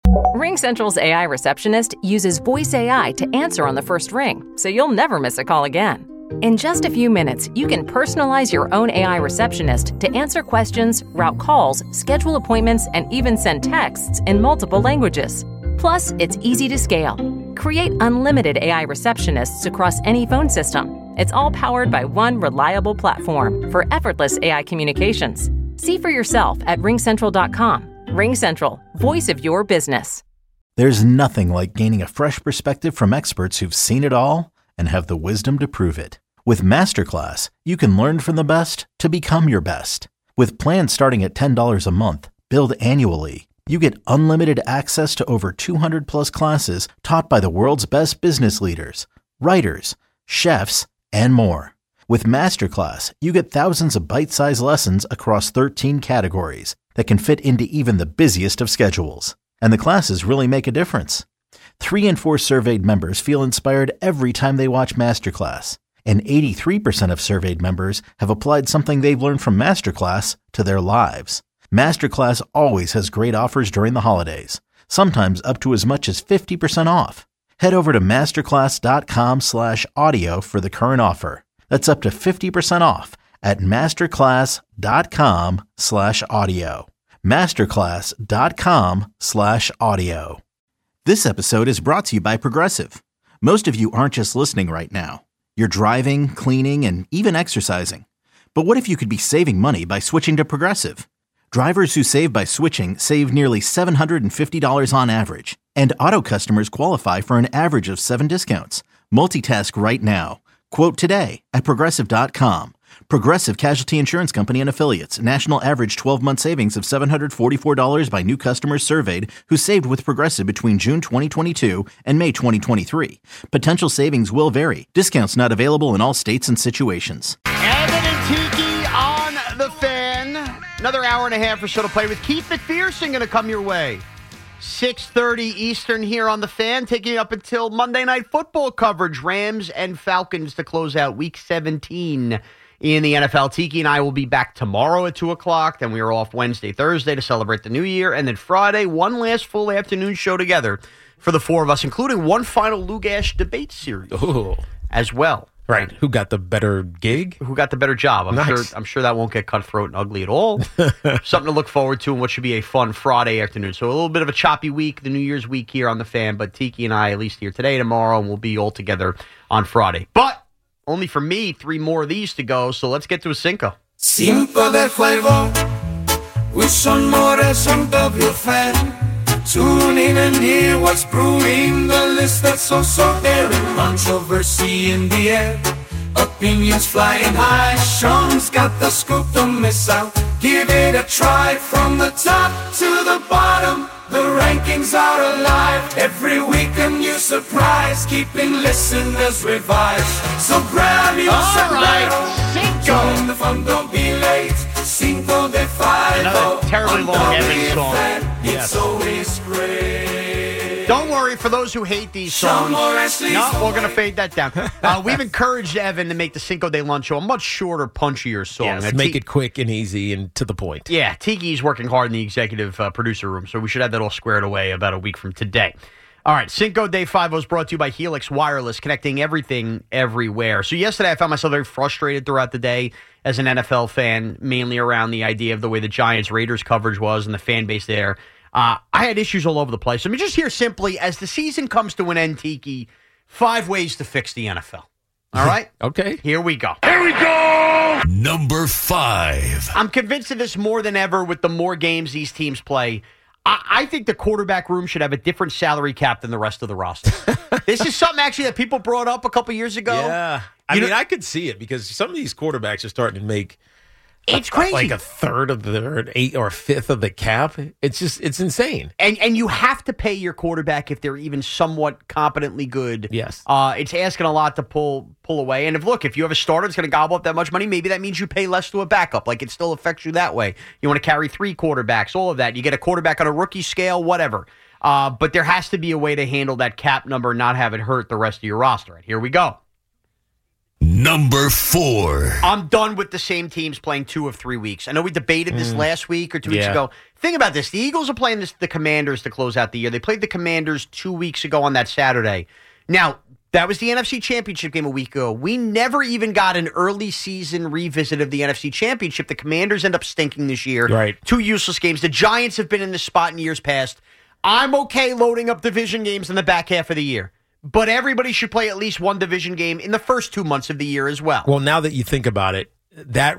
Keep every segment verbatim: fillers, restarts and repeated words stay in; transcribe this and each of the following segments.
RingCentral's A I receptionist uses voice A I to answer on the first ring, so you'll never miss a call again. In just a few minutes, you can personalize your own A I receptionist to answer questions, route calls, schedule appointments, and even send texts in multiple languages. Plus, it's easy to scale. Create unlimited A I receptionists across any phone system. It's all powered by one reliable platform for effortless A I communications. See for yourself at ring central dot com. RingCentral, voice of your business. There's nothing like gaining a fresh perspective from experts who've seen it all and have the wisdom to prove it. With Masterclass, you can learn from the best to become your best. With plans starting at ten dollars a month, billed annually, you get unlimited access to over two hundred plus classes taught by the world's best business leaders, writers, chefs, and more. With Masterclass, you get thousands of bite-sized lessons across thirteen categories that can fit into even the busiest of schedules. And the classes really make a difference. Three in four surveyed members feel inspired every time they watch Masterclass. And eighty-three percent of surveyed members have applied something they've learned from Masterclass to their lives. Masterclass always has great offers during the holidays, sometimes up to as much as fifty percent off. Head over to masterclass.com slash audio for the current offer. That's up to fifty percent off at masterclass.com slash audio. Masterclass.com slash audio. This episode is brought to you by Progressive. Most of you aren't just listening right now. You're driving, cleaning, and even exercising. But what if you could be saving money by switching to Progressive? Drivers who save by switching save nearly seven hundred fifty dollars on average, and auto customers qualify for an average of seven discounts. Multitask right now. Quote today at progressive dot com. Progressive Casualty Insurance Company and Affiliates. National average twelve-month savings of seven hundred forty-four dollars by new customers surveyed who saved with Progressive between June twenty twenty-two and May twenty twenty-three. Potential savings will vary. Discounts not available in all states and situations. Evan and Tiki on the Fan. Another hour and a half or so to play with. Keith McPherson going to come your way. six thirty Eastern here on the Fan, taking you up until Monday Night Football coverage. Rams and Falcons to close out Week seventeen in the N F L. Tiki and I will be back tomorrow at two o'clock. Then we are off Wednesday, Thursday to celebrate the new year. And then Friday, one last full afternoon show together for the four of us, including one final Lugash debate series Ooh. as well. Right. Who got the better gig? Who got the better job? I'm Nice. sure I'm sure that won't get cutthroat and ugly at all. Something to look forward to and what should be a fun Friday afternoon. So a little bit of a choppy week, the New Year's week here on the Fan, but Tiki and I at least here today, tomorrow, and we'll be all together on Friday. But only for me, three more of these to go, so let's get to a Cinco. Cinco de Fuego with Sean Morris on W F M. Tune in and hear what's brewing, the list that's so so very controversy in the air, opinions flying high. Sean's got the scoop, don't miss out. Give it a try from the top to the bottom. The rankings are alive. Every week a new surprise, keeping listeners revised. So grab your sombrero, join the fun, don't be late. Cinco de Five. Another terribly long Evan song. It's Yes. always great. Don't worry, for those who hate these songs, no, we're going to fade that down. Uh, we've encouraged Evan to make the Cinco de Lunch show a much shorter, punchier song. Yes, Uh, make T- it quick and easy and to the point. Yeah, Tiki's working hard in the executive uh, producer room, so we should have that all squared away about a week from today. All right, Cinco de Five was brought to you by Helix Wireless, connecting everything everywhere. So yesterday I found myself very frustrated throughout the day as an N F L fan, mainly around the idea of the way the Giants-Raiders coverage was and the fan base there. Uh, I had issues all over the place. Let me just hear simply, as the season comes to an end, Tiki, five ways to fix the N F L. All right? Okay. Here we go. Here we go! Number five. I'm convinced of this more than ever with the more games these teams play. I, I think the quarterback room should have a different salary cap than the rest of the roster. This is something actually that people brought up a couple years ago. Yeah. I You mean, know- I could see it because some of these quarterbacks are starting to make It's a- crazy. like a third of the, or an eight or a fifth of the cap. It's just, it's insane. And and you have to pay your quarterback if they're even somewhat competently good. Yes. Uh, it's asking a lot to pull pull away. And if look, if you have a starter that's going to gobble up that much money, maybe that means you pay less to a backup. Like it still affects you that way. You want to carry three quarterbacks, all of that. You get a quarterback on a rookie scale, whatever. Uh, but there has to be a way to handle that cap number and not have it hurt the rest of your roster. And here we go. Number four. I'm done with the same teams playing two of three weeks. I know we debated this last week or two weeks Yeah. ago. Think about this. The Eagles are playing this, the Commanders to close out the year. They played the Commanders two weeks ago on that Saturday. Now, that was the N F C Championship game a week ago. We never even got an early season revisit of the N F C Championship. The Commanders end up stinking this year. Right. Two useless games. The Giants have been in this spot in years past. I'm okay loading up division games in the back half of the year. But everybody should play at least one division game in the first two months of the year as well. Well, now that you think about it, that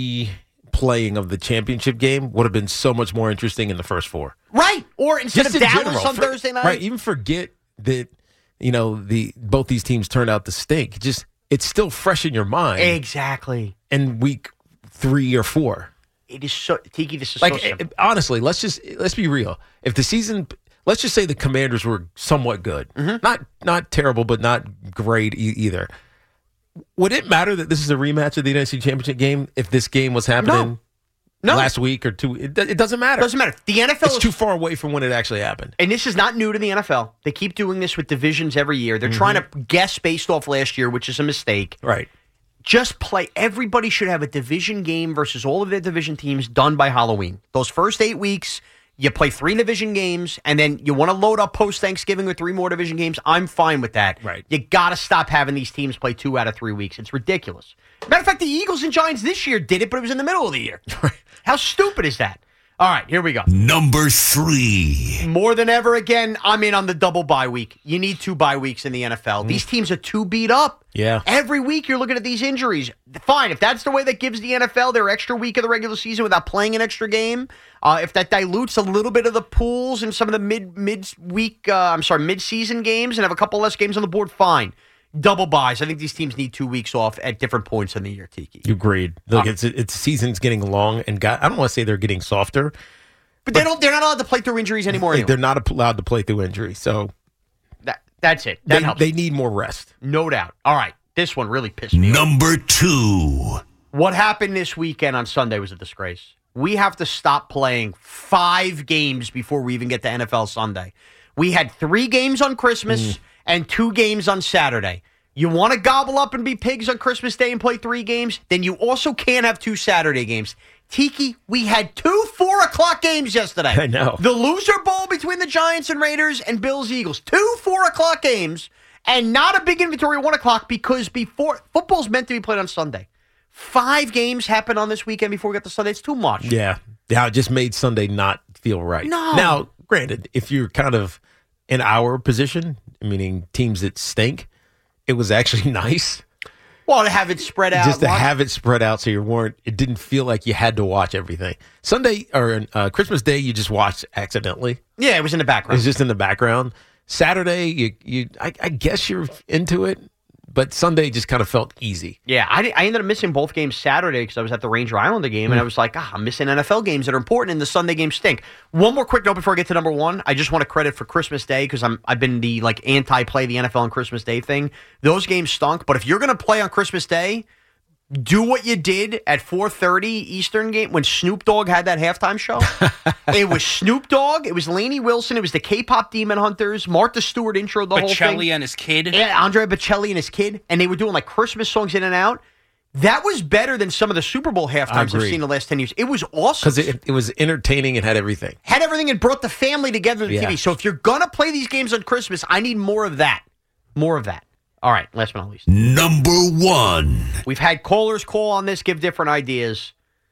replaying of the championship game would have been so much more interesting in the first four. Right. Or instead Just of in Dallas general, on for- Thursday night. Right. Even forget that, you know, the both these teams turned out to stink. Just it's still fresh in your mind. Exactly. In week three or four. It is so Tiki, this is Like so simple. eh, honestly, let's just let's be real. If the season, let's just say the Commanders were somewhat good, Mm-hmm. not not terrible, but not great e- either. Would it matter that this is a rematch of the N F C Championship game if this game was happening No. last week or two? It, do- it doesn't matter. Doesn't matter. The N F L It's is too far away from when it actually happened. And this is not new to the N F L. They keep doing this with divisions every year. They're Mm-hmm. trying to guess based off last year, which is a mistake. Right. Just play. Everybody should have a division game versus all of their division teams done by Halloween. Those first eight weeks, you play three division games, and then you want to load up post-Thanksgiving with three more division games. I'm fine with that. Right. You got to stop having these teams play two out of three weeks. It's ridiculous. Matter of fact, the Eagles and Giants this year did it, but it was in the middle of the year. How stupid is that? All right, here we go. Number three. More than ever again, I'm in on the double bye week. You need two bye weeks in the N F L. These teams are too beat up. Yeah. Every week you're looking at these injuries. Fine, if that's the way that gives the N F L their extra week of the regular season without playing an extra game, uh, if that dilutes a little bit of the pools and some of the mid mid week, uh, I'm sorry, mid season games and have a couple less games on the board, fine. Double buys. I think these teams need two weeks off at different points in the year, Tiki. You agreed. Look, it's it's season's getting long, and got, I don't want to say they're getting softer. But, they don't. They're not allowed to play through injuries anymore. Anyway. They're not allowed to play through injury, so That, that's it. That they, helps. they need more rest. No doubt. All right. This one really pissed me off. Number two. What happened this weekend on Sunday was a disgrace. We have to stop playing five games before we even get to N F L Sunday. We had three games on Christmas mm. and two games on Saturday. You want to gobble up and be pigs on Christmas Day and play three games? Then you also can't have two Saturday games. Tiki, we had two four o'clock games yesterday. I know. The loser bowl between the Giants and Raiders and Bills Eagles. Two four o'clock games and not a big inventory at one o'clock because before football's meant to be played on Sunday. Five games happened on this weekend before we got to Sunday. It's too much. Yeah. Yeah, it just made Sunday not feel right. No. Now, granted, if you're kind of in our position, meaning teams that stink, it was actually nice. Well, to have it spread out. Just to watch- have it spread out so you weren't, it didn't feel like you had to watch everything. Sunday or uh, Christmas Day, you just watched accidentally. Yeah, it was in the It background. was just in the background. Saturday, you, you, I, I guess you're into it, but Sunday just kind of felt easy. Yeah, I, I ended up missing both games Saturday because I was at the Ranger Islander game, and I was like, ah, I'm missing N F L games that are important, and the Sunday games stink. One more quick note before I get to number one. I just want to credit for Christmas Day because I'm I've been the like anti-play the N F L on Christmas Day thing. Those games stunk, but if you're going to play on Christmas Day, do what you did at four thirty Eastern game when Snoop Dogg had that halftime show. It was Snoop Dogg. It was Lainey Wilson. It was the K-pop Demon Hunters. Martha Stewart intro the whole thing. Bocelli and his kid. Yeah, Andre Bocelli and his kid. And they were doing like Christmas songs in and out. That was better than some of the Super Bowl halftimes I've agree. seen in the last ten years. It was awesome. Because it, it was entertaining and had everything. Had everything and brought the family together on the Yeah. T V. So if you're going to play these games on Christmas, I need more of that. More of that. All right, last but not least. Number one. We've had callers call on this, give different ideas.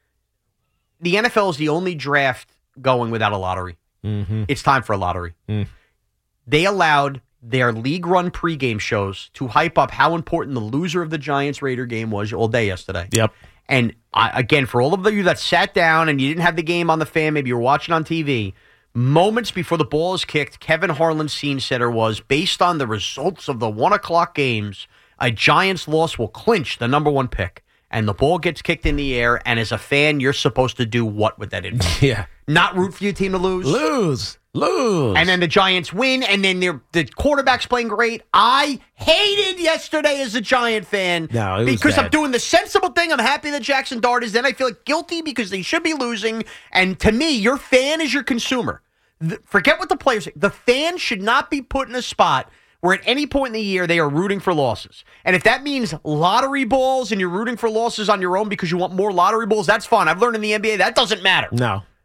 The N F L is the only draft going without a lottery. Mm-hmm. It's time for a lottery. Mm. They allowed their league-run pregame shows to hype up how important the loser of the Giants-Raider game was all day yesterday. Yep. And I, again, for all of you that sat down and you didn't have the game on the fan, maybe you were watching on T V, moments before the ball is kicked, Kevin Harlan's scene setter was, based on the results of the one o'clock games, a Giants loss will clinch the number one pick. And the ball gets kicked in the air, and as a fan, you're supposed to do what with that info? Yeah. Not root for your team to lose? Lose. Lose. And then the Giants win, and then they're, the quarterback's playing great. I hated yesterday as a Giant fan No, it was because I'm bad. doing the sensible thing. I'm happy that Jackson Dart is. Then I feel like guilty because they should be losing. And to me, your fan is your consumer. The, forget what the players say. The fan should not be put in a spot where at any point in the year they are rooting for losses. And if that means lottery balls and you're rooting for losses on your own because you want more lottery balls, that's fine. I've learned in the N B A that doesn't matter. No.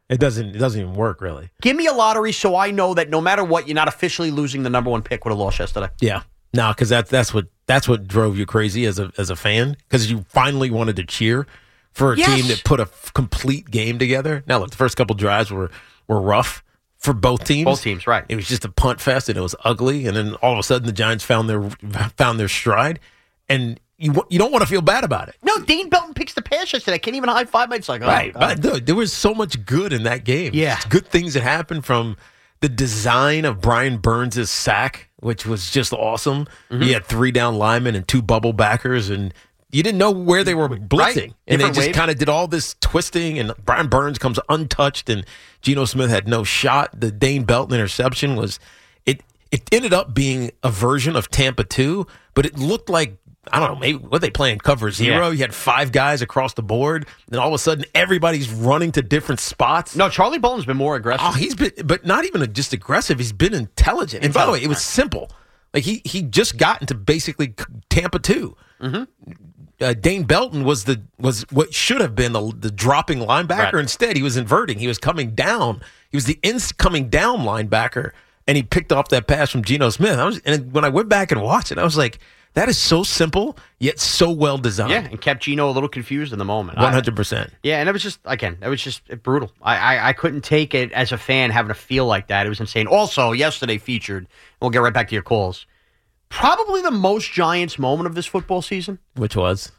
It doesn't. It doesn't even work really. Give me a lottery so I know that no matter what, you're not officially losing the number one pick with a loss yesterday. Yeah. No, because that's that's what that's what drove you crazy as a as a fan, because you finally wanted to cheer for a Yes. team that put a f- complete game together. Now, look, the first couple drives were were rough for both teams. Both teams, right? It was just a punt fest, and it was ugly. And then all of a sudden, the Giants found their found their stride, and you wa- you don't want to feel bad about it. No, Dane Belton picks the pass yesterday. I can't even high five. It's like, oh, Right. God. But dude, there was so much good in that game. Yeah. Just good things that happened, from the design of Brian Burns' sack, which was just awesome. Mm-hmm. He had three down linemen and two bubble backers, and you didn't know where they were blitzing. Right. And they Different just waves. kind of did all this twisting, and Brian Burns comes untouched, and Geno Smith had no shot. The Dane Belton interception was, it it ended up being a version of Tampa two, but it looked like, I don't know, maybe what they playing cover zero. Yeah. You had five guys across the board, and all of a sudden everybody's running to different spots. No, Charlie Bolton's been more aggressive. Oh, he's been, but not even just aggressive. He's been intelligent. And by the way, it was simple. Like he he just got into basically Tampa two. Mm-hmm. Uh, Dane Belton was the was what should have been the, the dropping linebacker. Right. Instead, he was inverting. He was coming down. He was the ins coming down linebacker, and he picked off that pass from Geno Smith. I was, and when I went back and watched it, I was like, that is so simple yet so well designed. Yeah, and kept Geno a little confused in the moment. one hundred percent. I- yeah, and it was just, again, it was just brutal. I, I I couldn't take it as a fan having to feel like that. It was insane. Also, yesterday featured, and we'll get right back to your calls, probably the most Giants moment of this football season. Which was?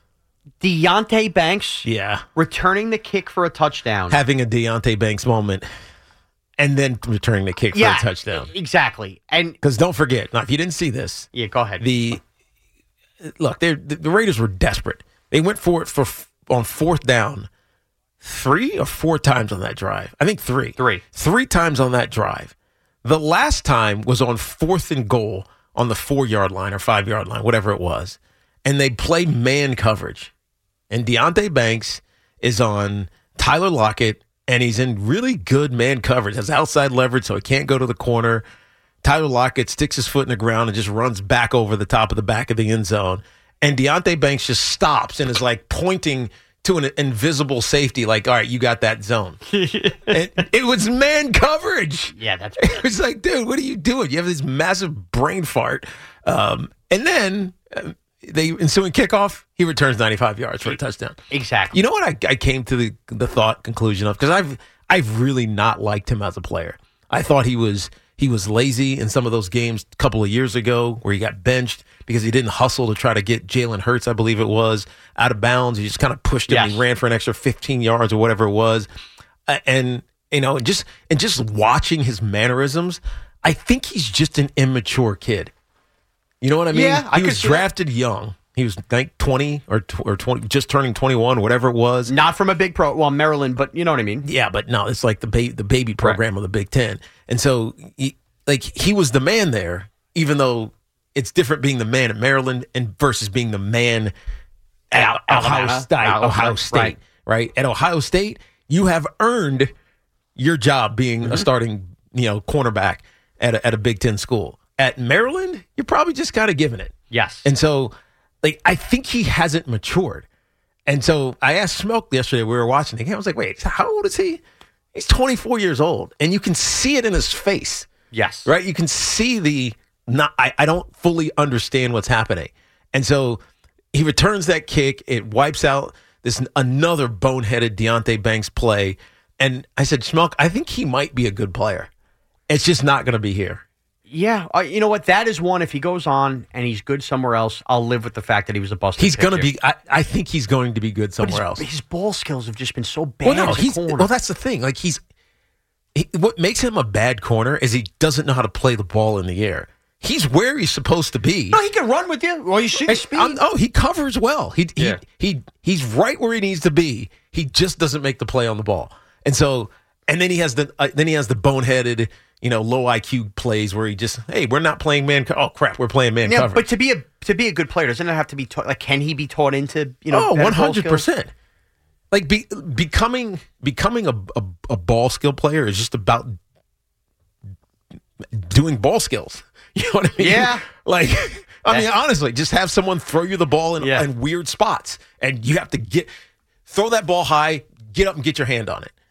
Deontay Banks Yeah. returning the kick for a touchdown. Having a Deontay Banks moment and then returning the kick yeah, for a touchdown. exactly. And, Because don't forget, now if you didn't see this, yeah, go ahead. the look, they're- the, the Raiders were desperate. They went for it for on fourth down three or four times on that drive. I think three. Three. Three times on that drive. The last time was on fourth and goal on the four-yard line or five-yard line, whatever it was. And they played man coverage. And Deontay Banks is on Tyler Lockett, and he's in really good man coverage. Has outside leverage, so he can't go to the corner. Tyler Lockett sticks his foot in the ground and just runs back over the top of the back of the end zone. And Deontay Banks just stops and is like pointing to an invisible safety, like, all right, you got that zone. And it was man coverage. yeah, that's It was like, dude, what are you doing? You have this massive brain fart. Um, and then uh, they ensuing kickoff, he returns ninety-five yards for a touchdown. exactly. You know what I, I came to the the thought conclusion of? Because I've I've really not liked him as a player. I thought he was he was lazy in some of those games a couple of years ago where he got benched because he didn't hustle to try to get Jalen Hurts, I believe it was, out of bounds. He just kind of pushed him. Yes. And he ran for an extra fifteen yards or whatever it was. Uh, and you know, just and just watching his mannerisms, I think he's just an immature kid. You know what I mean? Yeah, I he could was see that. drafted young. He was like twenty or tw- or twenty, just turning twenty-one, whatever it was. Not from a big pro, well, Maryland, but you know what I mean. Yeah, but no, it's like the ba- the baby program of the Big Ten, and so he, like he was the man there, even though it's different being the man at Maryland and versus being the man at Al- Ohio Alabama. State. Al- Ohio right. State, right? At Ohio State, you have earned your job being Mm-hmm. a starting, you know, cornerback at a, at a Big Ten school. At Maryland, you're probably just kind of giving it. Yes. And so, like, I think he hasn't matured. And so I asked Smoke yesterday, we were watching the game. I was like, wait, how old is he? He's twenty-four years old. And you can see it in his face, yes. right? You can see the, not, I, I don't fully understand what's happening. And so he returns that kick. It wipes out this another boneheaded Deontay Banks play. And I said, Smoke, I think he might be a good player. It's just not going to be here. Yeah, uh, you know what? That is one. If he goes on and he's good somewhere else, I'll live with the fact that he was a busted. He's going to pitcher. be, I, I think he's going to be good But somewhere his, else. His ball skills have just been so bad. Well, no, as a he's corner. well. That's the thing. Like he's, he, what makes him a bad corner is he doesn't know how to play the ball in the air. He's where he's supposed to be. no, he can run with you. Well, you see the speed. Um, oh, he covers well. He, Yeah. he he he's right where he needs to be. He just doesn't make the play on the ball. And so, and then he has the uh, then he has the boneheaded, you know, low I Q plays where he just, hey, we're not playing man. Co- oh crap, we're playing man yeah, coverage. but to be a to be a good player, doesn't it have to be taught? Like, can he be taught into you know? Oh, better one ball hundred skills? percent. Like be, becoming becoming a, a a ball skill player is just about doing ball skills. You know what I mean? Yeah. Like, I mean, honestly, just have someone throw you the ball in, Yeah. in weird spots, and you have to get throw that ball high, get up and get your hand on it.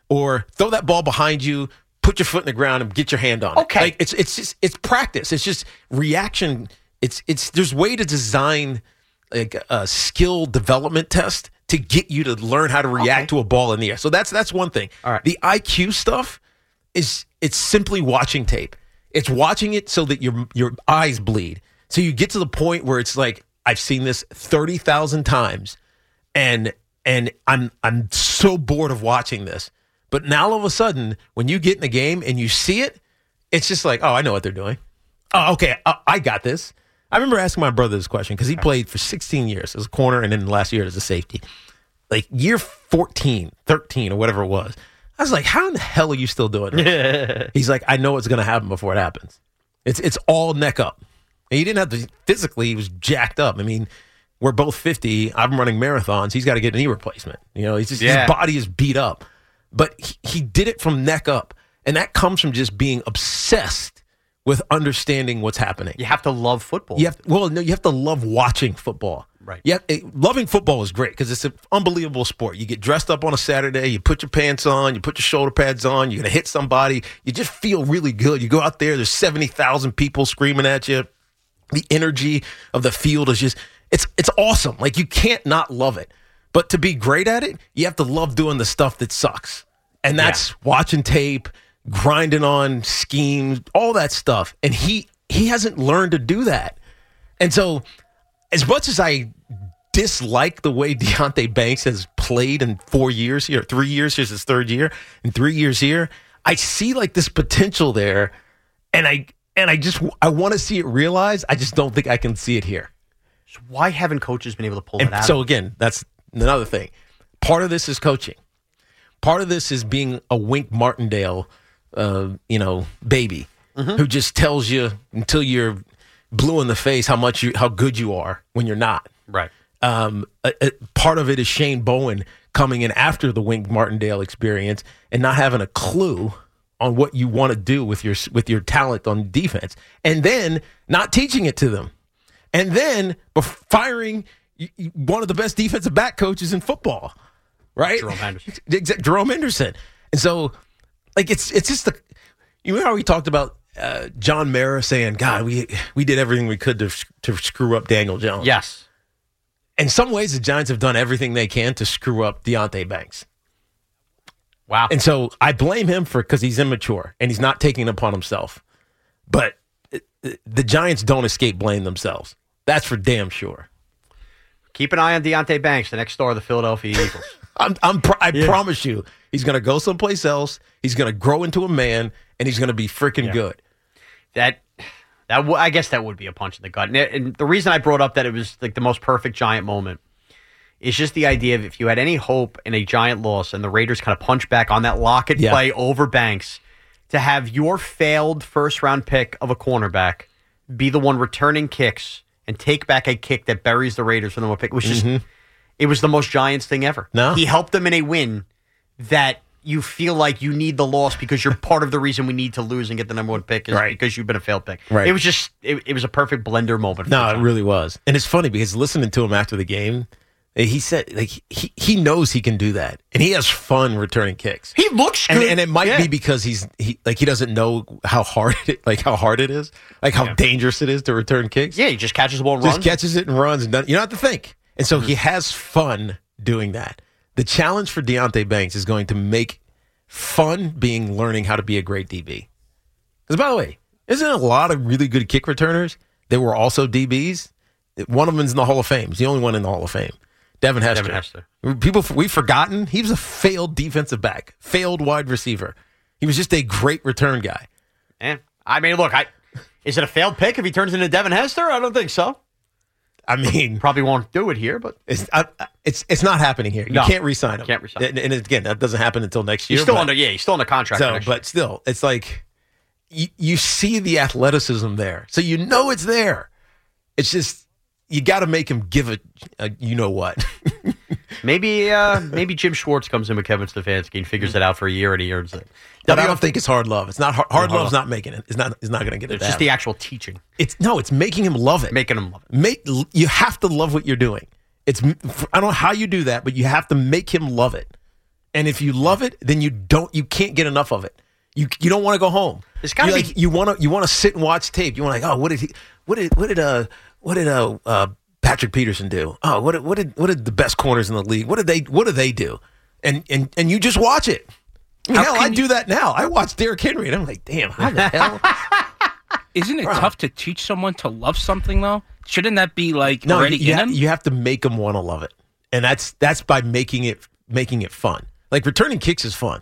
or throw that ball behind you, put your foot in the ground and get your hand on it. Okay. Like, it's it's just it's practice. It's just reaction. It's it's there's way to design like a skill development test to get you to learn how to react Okay. to a ball in the air. So that's that's one thing. All right. The I Q stuff is it's simply watching tape. It's watching it so that your your eyes bleed. So you get to the point where it's like, I've seen this thirty thousand times, and and I'm I'm so bored of watching this. But now all of a sudden, when you get in the game and you see it, it's just like, oh, I know what they're doing. Oh, okay, uh, I got this. I remember asking my brother this question because he played for sixteen years as a corner and then the last year as a safety. Like year fourteen, thirteen, or whatever it was. I was like, how in the hell are you still doing this? He's like, I know what's going to happen before it happens. It's it's all neck up. And he didn't have to physically, he was jacked up. I mean, we're both fifty. I'm running marathons. He's got to get a knee replacement. You know, he's just, Yeah. his body is beat up. But he, he did it from neck up. And that comes from just being obsessed with understanding what's happening. You have to love football. You have well, no, you have to love watching football. Right. Yeah, loving football is great because it's an unbelievable sport. You get dressed up on a Saturday, you put your pants on, you put your shoulder pads on, you're gonna hit somebody. You just feel really good. You go out there, there's seventy thousand people screaming at you. The energy of the field is just it's it's awesome. Like you can't not love it. But to be great at it, you have to love doing the stuff that sucks. And that's Yeah. watching tape, grinding on schemes, all that stuff. And he he hasn't learned to do that. And so as much as I dislike the way Deonte Banks has played in four years here, three years, here's his third year, and three years here, I see like this potential there. And I and I just I want to see it realized. I just don't think I can see it here. So why haven't coaches been able to pull And it out? so again, that's another thing. Part of this is coaching. Part of this is being a Wink Martindale, uh, you know, baby who just tells you until you're blue in the face how much you, how good you are when you're not. right. Um, a, a, part of it is Shane Bowen coming in after the Wink Martindale experience and not having a clue on what you want to do with your with your talent on defense, and then not teaching it to them, and then bef- firing y- y- one of the best defensive back coaches in football. Right, Jerome Henderson. Exact- Jerome Henderson. And so, like, it's it's just the. You remember how we talked about uh, John Mara saying, "God, we we did everything we could to to screw up Daniel Jones." Yes. In some ways, the Giants have done everything they can to screw up Deonte Banks. Wow. And so I blame him for because he's immature and he's not taking it upon himself. But it, it, the Giants don't escape blame themselves. That's for damn sure. Keep an eye on Deonte Banks, the next star of the Philadelphia Eagles. I'm, I'm, pr- I promise you, he's going to go someplace else. He's going to grow into a man, and he's going to be freaking Yeah. good. That that w- I guess that would be a punch in the gut. And, it- and the reason I brought up that it was like the most perfect Giant moment is just the idea of if you had any hope in a Giant loss and the Raiders kind of punch back on that Lockett Yeah. play over Banks, to have your failed first round pick of a cornerback be the one returning kicks and take back a kick that buries the Raiders for the number one pick. It was just it was the most Giants thing ever. No. He helped them in a win that you feel like you need the loss because you're part of the reason we need to lose and get the number one pick is Right. because you've been a failed pick. Right. It was just it, it was a perfect blender moment. For No, the it Giants. really was. And it's funny because listening to him after the game, he said like he, he knows he can do that. And he has fun returning kicks. He looks And, good. and it might Yeah. be because he's he like he doesn't know how hard it like how hard it is, like how dangerous it is to return kicks. Yeah, he just catches the ball and Just runs. catches it and runs and doesn't, you don't have to think. And so he has fun doing that. The challenge for Deonte Banks is going to make fun being learning how to be a great D B. Because by the way, isn't a lot of really good kick returners that were also D Bs? One of them's in the Hall of Fame. He's the only one in the Hall of Fame. Devin Hester. Devin Hester. People we've forgotten he was a failed defensive back, failed wide receiver. He was just a great return guy. Yeah. I mean, look, I is it a failed pick if he turns into Devin Hester? I don't think so. I mean, Probably won't do it here, but it's I, it's it's not happening here. You No. can't re-sign him. Can't re-sign him. And, and again, that doesn't happen until next year. he's still but- under. Yeah, he's still under contract. for So, next year. but still, it's like you, you see the athleticism there, so you know it's there. It's just you got to make him give a, a you know what. maybe uh, maybe Jim Schwartz comes in with Kevin Stefanski and figures it out for a year and he earns it. But I don't think it's hard love. It's not hard, hard Hard love's love. not making it. It's not. It's not going to get it. It's just the actual teaching, It's no. It's making him love it. making him love it. Make you have to love what you're doing. It's I don't know how you do that, but you have to make him love it. And if you love it, then you don't, you can't get enough of it. You you don't want to go home. It's gotta you be. like, you want to you want to sit and watch tape. You want to like, oh, what did he? What did what did uh what did uh, uh Patrick Peterson do? Oh, what did what did what did the best corners in the league? What did they what do they do? And and and you just watch it. I mean, hell, I do that now. I watch Derrick Henry, and I'm like, damn, how the hell? Isn't it Bro. tough to teach someone to love something though? Shouldn't that be like No, already you, in ha- them? you have to make them want to love it, and that's that's by making it making it fun. Like returning kicks is fun.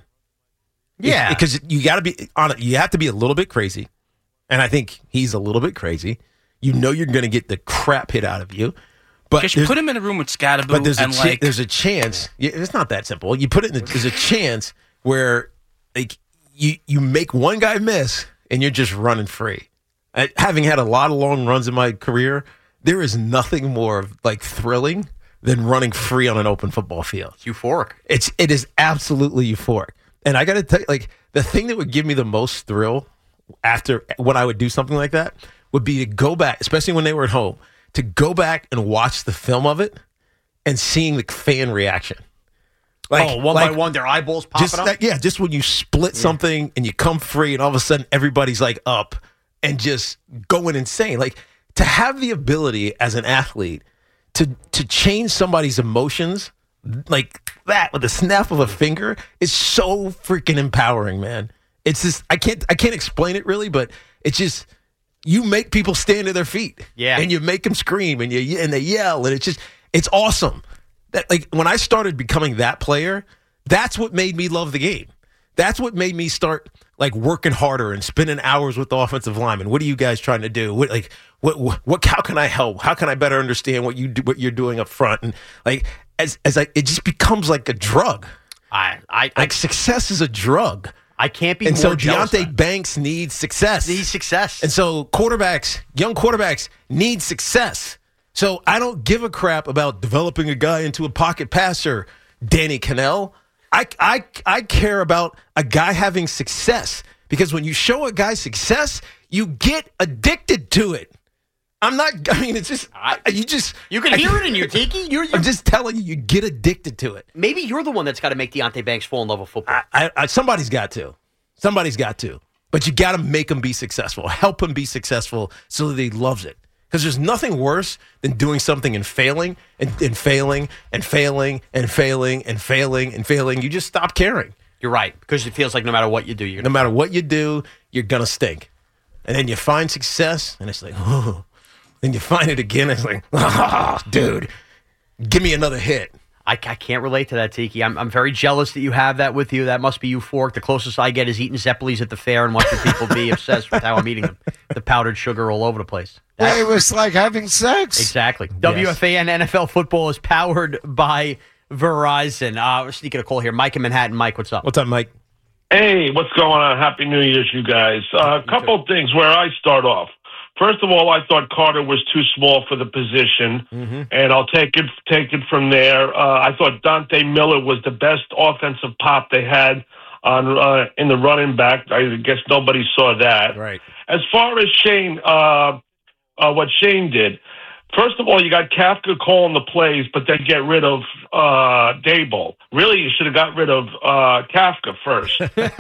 Yeah. Because you got to be on it. You have to be a little bit crazy. And I think he's a little bit crazy. You know you're going to get the crap hit out of you. But Just there's- put him in a room with Scatterbo but there's a and cha- like there's a chance. yeah, It's not that simple. You put it in. The, there's a chance where like you you make one guy miss and you're just running free. I, having had a lot of long runs in my career, there is nothing more like thrilling than running free on an open football field. It's euphoric. It's it is absolutely euphoric. And I got to tell you, like the thing that would give me the most thrill after when I would do something like that would be to go back, especially when they were at home, to go back and watch the film of it and seeing the fan reaction. Like, oh, one like, by one, their eyeballs popping just up. that, yeah, just when you split yeah. something and you come free, and all of a sudden everybody's like up and just going insane. Like to have the ability as an athlete to to change somebody's emotions like that with a snap of a finger is so freaking empowering, man. It's just I can't I can't explain it really, but it's just you make people stand to their feet, yeah, and you make them scream and you and they yell, and it's just it's awesome. That like when I started becoming that player, that's what made me love the game. That's what made me start like working harder and spending hours with the offensive linemen. What are you guys trying to do? What like what what, what how can I help? How can I better understand what you do, what you're doing up front? And like as as I it just becomes like a drug. I I like success is a drug. I can't be and more so jealous. Deontay Banks needs success. Needs success. And so quarterbacks, young quarterbacks need success. So I don't give a crap about developing a guy into a pocket passer, Danny Cannell. I, I, I care about a guy having success because when you show a guy success, you get addicted to it. I'm not, I mean, it's just, I, you just. You can hear I, it in your tiki. You're, you're, I'm just telling you, you get addicted to it. Maybe you're the one that's got to make Deontay Banks fall in love with football. I, I, somebody's got to. Somebody's got to. But you got to make him be successful. Help him be successful so that he loves it. Because there's nothing worse than doing something and failing and, and failing and failing and failing and failing and failing. You just stop caring. You're right. Because it feels like no matter what you do, you're no matter what you do, you're going to stink. And then you find success, and it's like, oh. Then you find it again, and it's like, oh, dude, give me another hit. I, I can't relate to that, Tiki. I'm I'm very jealous that you have that with you. That must be euphoric. The closest I get is eating Zeppelis at the fair and watching people be obsessed with how I'm eating them. The powdered sugar all over the place. That's, it was like having sex. Exactly. Yes. W F A N N F L football is powered by Verizon. Uh, we're sneaking a call here. Mike in Manhattan. Mike, what's up? What's up, Mike? Hey, what's going on? Happy New Year's, you guys. Uh, a couple of things where I start off. First of all, I thought Carter was too small for the position, mm-hmm. and I'll take it take it from there. Uh, I thought Dante Miller was the best offensive pop they had on uh, in the running back. I guess nobody saw that. Right. As far as Shane, uh, uh, what Shane did, first of all, you got Kafka calling the plays, but then get rid of uh, Dable. Really, you should have got rid of uh, Kafka first,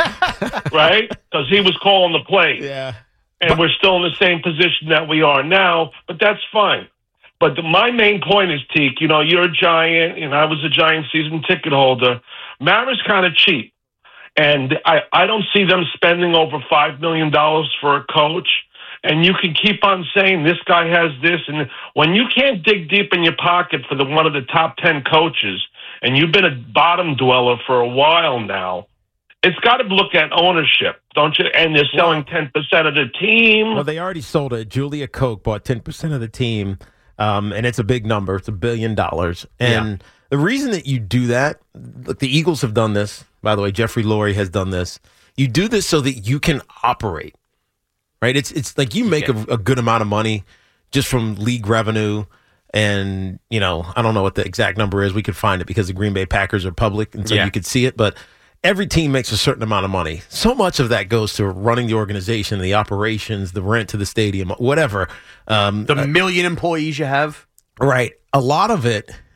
right? Because he was calling the plays. Yeah. And but, we're still in the same position that we are now, but that's fine. But the, my main point is, Teak, you know, you're a Giant, and I was a Giant season ticket holder. Mara's kind of cheap, and I, I don't see them spending over five million dollars for a coach. And you can keep on saying this guy has this, and when you can't dig deep in your pocket for the one of the top ten coaches, and you've been a bottom dweller for a while now, it's got to look at ownership, don't you? And they're selling ten percent of the team. Well, they already sold it. Julia Koch bought ten percent of the team, um, and it's a big number. It's a billion dollars. And yeah. the reason that you do that, look, the Eagles have done this. By the way, Jeffrey Lurie has done this. You do this so that you can operate, right? It's it's like you make a, a good amount of money just from league revenue. And, you know, I don't know what the exact number is. We could find it because the Green Bay Packers are public, and so yeah. you could see it. But every team makes a certain amount of money. So much of that goes to running the organization, the operations, the rent to the stadium, whatever. Um, the million employees you have? Right. A lot of it,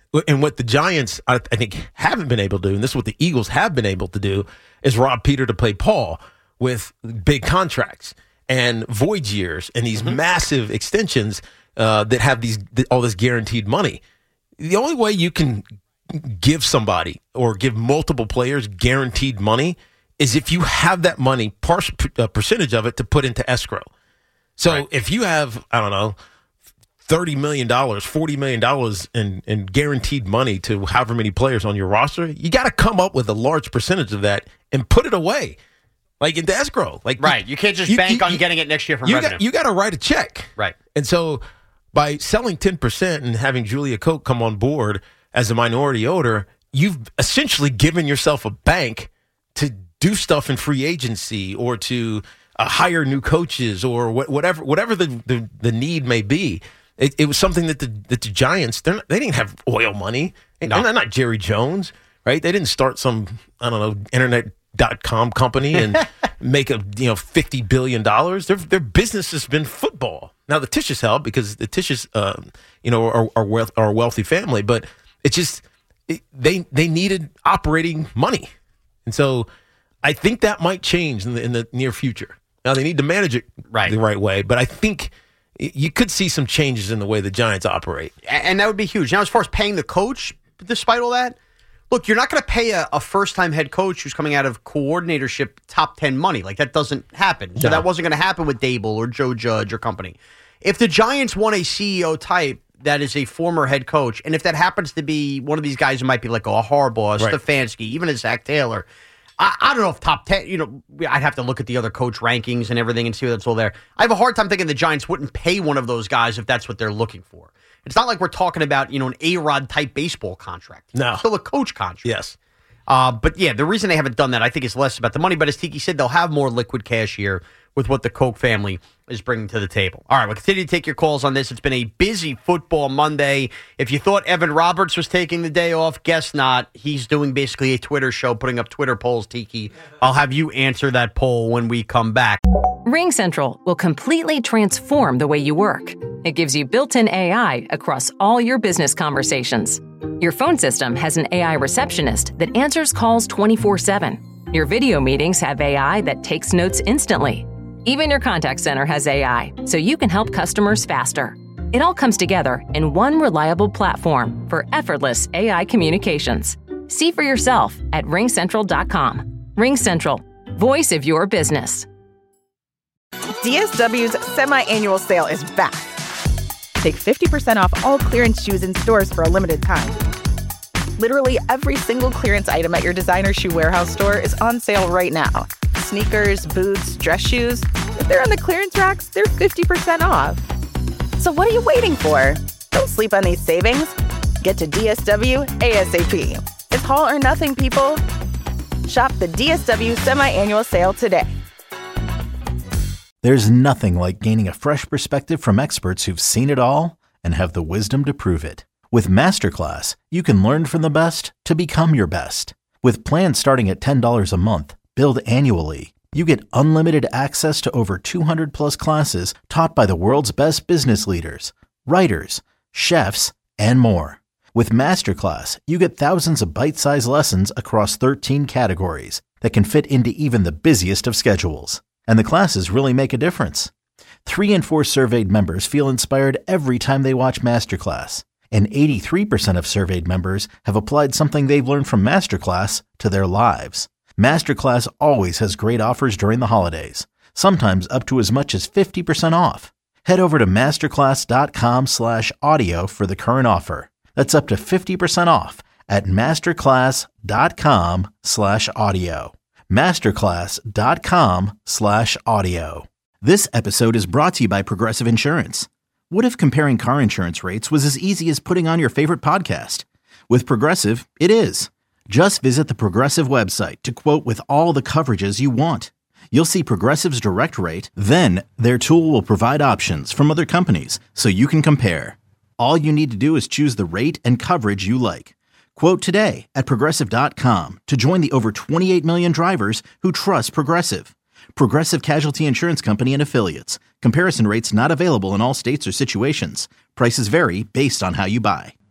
And what the Giants, I, I think, haven't been able to do, and this is what the Eagles have been able to do, is rob Peter to play Paul with big contracts and void years and these mm-hmm. massive extensions uh, that have these all this guaranteed money. The only way you can give somebody or give multiple players guaranteed money is if you have that money, par- a percentage of it, to put into escrow. So right. if you have, I don't know, thirty million dollars, forty million dollars in, in guaranteed money to however many players on your roster, you got to come up with a large percentage of that and put it away, like into escrow. Like Right. You can't just you, bank you, on you, getting it next year from you revenue. Got, you got to write a check. Right. And so by selling ten percent and having Julia Koch come on board as a minority owner, you've essentially given yourself a bank to do stuff in free agency or to uh, hire new coaches or wh- whatever whatever the, the, the need may be. It, it was something that the, that the Giants, they're not, they didn't have oil money. No. They're not Jerry Jones, right? They didn't start some, I don't know, internet dot com company and make a you know fifty billion dollars. Their, their business has been football. Now, the Tisches help because the Tisches, uh, you know, are, are, wealth, are a wealthy family, but it's just it, they they needed operating money. And so I think that might change in the, in the near future. Now, they need to manage it right. the right way, but I think you could see some changes in the way the Giants operate. And that would be huge. Now, as far as paying the coach, despite all that, look, you're not going to pay a, a first-time head coach who's coming out of coordinatorship top ten money. Like, that doesn't happen. So no. that wasn't going to happen with Dable or Joe Judge or company. If the Giants want a C E O type that is a former head coach, and if that happens to be one of these guys who might be like a Harbaugh, right. Stefanski, even a Zach Taylor, I, I don't know if top ten, you know, I'd have to look at the other coach rankings and everything and see what's all there. I have a hard time thinking the Giants wouldn't pay one of those guys if that's what they're looking for. It's not like we're talking about, you know, an A-Rod type baseball contract. No. It's still a coach contract. Yes. Uh, but yeah, the reason they haven't done that, I think, is less about the money. But as Tiki said, they'll have more liquid cash here with what the Koch family is bringing to the table. All right, we'll continue to take your calls on this. It's been a busy football Monday. If you thought Evan Roberts was taking the day off, guess not. He's doing basically a Twitter show, putting up Twitter polls, Tiki. I'll have you answer that poll when we come back. RingCentral will completely transform the way you work. It gives you built-in A I across all your business conversations. Your phone system has an A I receptionist that answers calls twenty-four seven. Your video meetings have A I that takes notes instantly. Even your contact center has A I, so you can help customers faster. It all comes together in one reliable platform for effortless A I communications. See for yourself at ring central dot com. RingCentral, voice of your business. D S W's semi-annual sale is back. Take fifty percent off all clearance shoes in stores for a limited time. Literally every single clearance item at your designer shoe warehouse store is on sale right now. Sneakers, boots, dress shoes. If they're on the clearance racks, they're fifty percent off. So what are you waiting for? Don't sleep on these savings. Get to D S W ASAP. It's all or nothing, people. Shop the D S W semi-annual sale today. There's nothing like gaining a fresh perspective from experts who've seen it all and have the wisdom to prove it. With Masterclass, you can learn from the best to become your best. With plans starting at ten dollars a month, billed annually, you get unlimited access to over two hundred plus classes taught by the world's best business leaders, writers, chefs, and more. With Masterclass, you get thousands of bite-sized lessons across thirteen categories that can fit into even the busiest of schedules. And the classes really make a difference. Three in four surveyed members feel inspired every time they watch Masterclass. And eighty-three percent of surveyed members have applied something they've learned from Masterclass to their lives. Masterclass always has great offers during the holidays, sometimes up to as much as fifty percent off. Head over to masterclass.com slash audio for the current offer. That's up to fifty percent off at masterclass.com slash audio. Masterclass.com slash audio. This episode is brought to you by Progressive Insurance. What if comparing car insurance rates was as easy as putting on your favorite podcast? With Progressive, it is. Just visit the Progressive website to quote with all the coverages you want. You'll see Progressive's direct rate, then their tool will provide options from other companies so you can compare. All you need to do is choose the rate and coverage you like. Quote today at Progressive dot com to join the over twenty-eight million drivers who trust Progressive. Progressive Casualty Insurance Company and Affiliates. Comparison rates not available in all states or situations. Prices vary based on how you buy.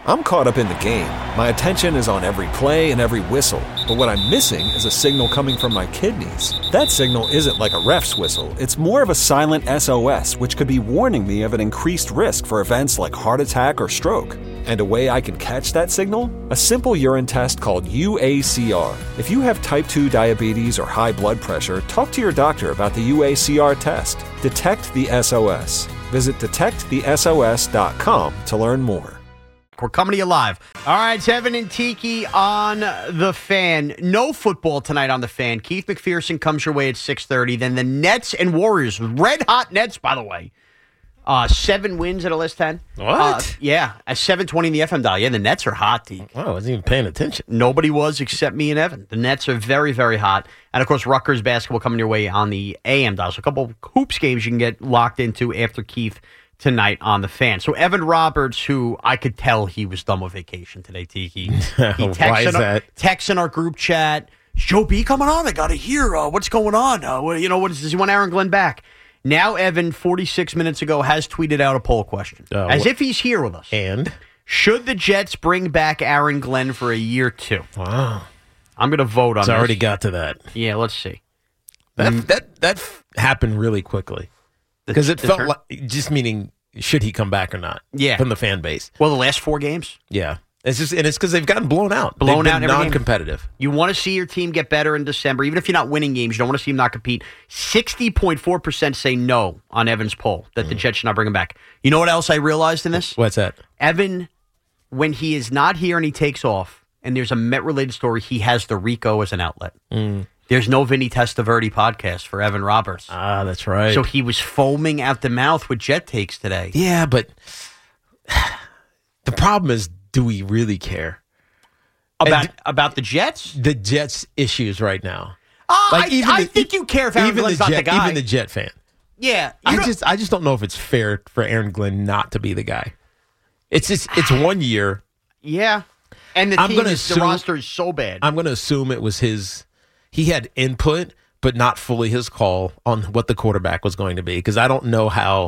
I'm caught up in the game. My attention is on every play and every whistle. But what I'm missing is a signal coming from my kidneys. That signal isn't like a ref's whistle. It's more of a silent S O S, which could be warning me of an increased risk for events like heart attack or stroke. And a way I can catch that signal? A simple urine test called U A C R. If you have type two diabetes or high blood pressure, talk to your doctor about the U A C R test. Detect the S O S. Visit detect the S O S dot com to learn more. We're coming to you live. All right, it's Evan and Tiki on The Fan. No football tonight on The Fan. Keith McPherson comes your way at six thirty. Then the Nets and Warriors. Red hot Nets, by the way. Uh, seven wins at a list ten. What? Uh, yeah, at seven twenty in the F M dial. Yeah, the Nets are hot, Tiki. Wow, I wasn't even paying attention. Nobody was except me and Evan. The Nets are very, very hot. And, of course, Rutgers basketball coming your way on the A M dial. So a couple hoops games you can get locked into after Keith tonight on The Fan. So Evan Roberts, who I could tell he was done with vacation today, Tiki. He Why is our, that? texts in our group chat, is Joe B coming on? I got to hear uh, what's going on. Uh, what, you know, what is, does he want Aaron Glenn back? Now Evan, forty-six minutes ago, has tweeted out a poll question. Uh, as wh- if he's here with us. And? Should the Jets bring back Aaron Glenn for a year two? Wow. I'm going to vote on It's this. already got to that. Yeah, let's see. That Mm. that that f- happened really quickly. The- Because it the felt turn- like, just meaning, should he come back or not? Yeah. From the fan base. Well, the last four games? Yeah. It's just, and it's because they've gotten blown out. Blown They've out been in every game. non-competitive. You want to see your team get better in December. Even if you're not winning games, you don't want to see them not compete. sixty point four percent say no on Evan's poll, that Mm. the Jets should not bring him back. You know what else I realized in this? What's that? Evan, when he is not here and he takes off, and there's a Met-related story, he has the Rico as an outlet. Mm. There's no Vinny Testaverde podcast for Evan Roberts. Ah, that's right. So he was foaming at the mouth with Jet takes today. Yeah, but the problem is, do we really care? About And about the Jets? the Jets' issues right now. Uh, Like, I, even I the- think you care if Aaron even Glenn's the not Jet, the guy. Even the Jet fan. yeah. you I know- just, I just don't know if it's fair for Aaron Glenn not to be the guy. It's just, it's one year. Yeah. And the I'm team gonna is, the assume- roster is so bad. I'm going to assume it was his. He had input, but not fully his call on what the quarterback was going to be. Because I don't know how,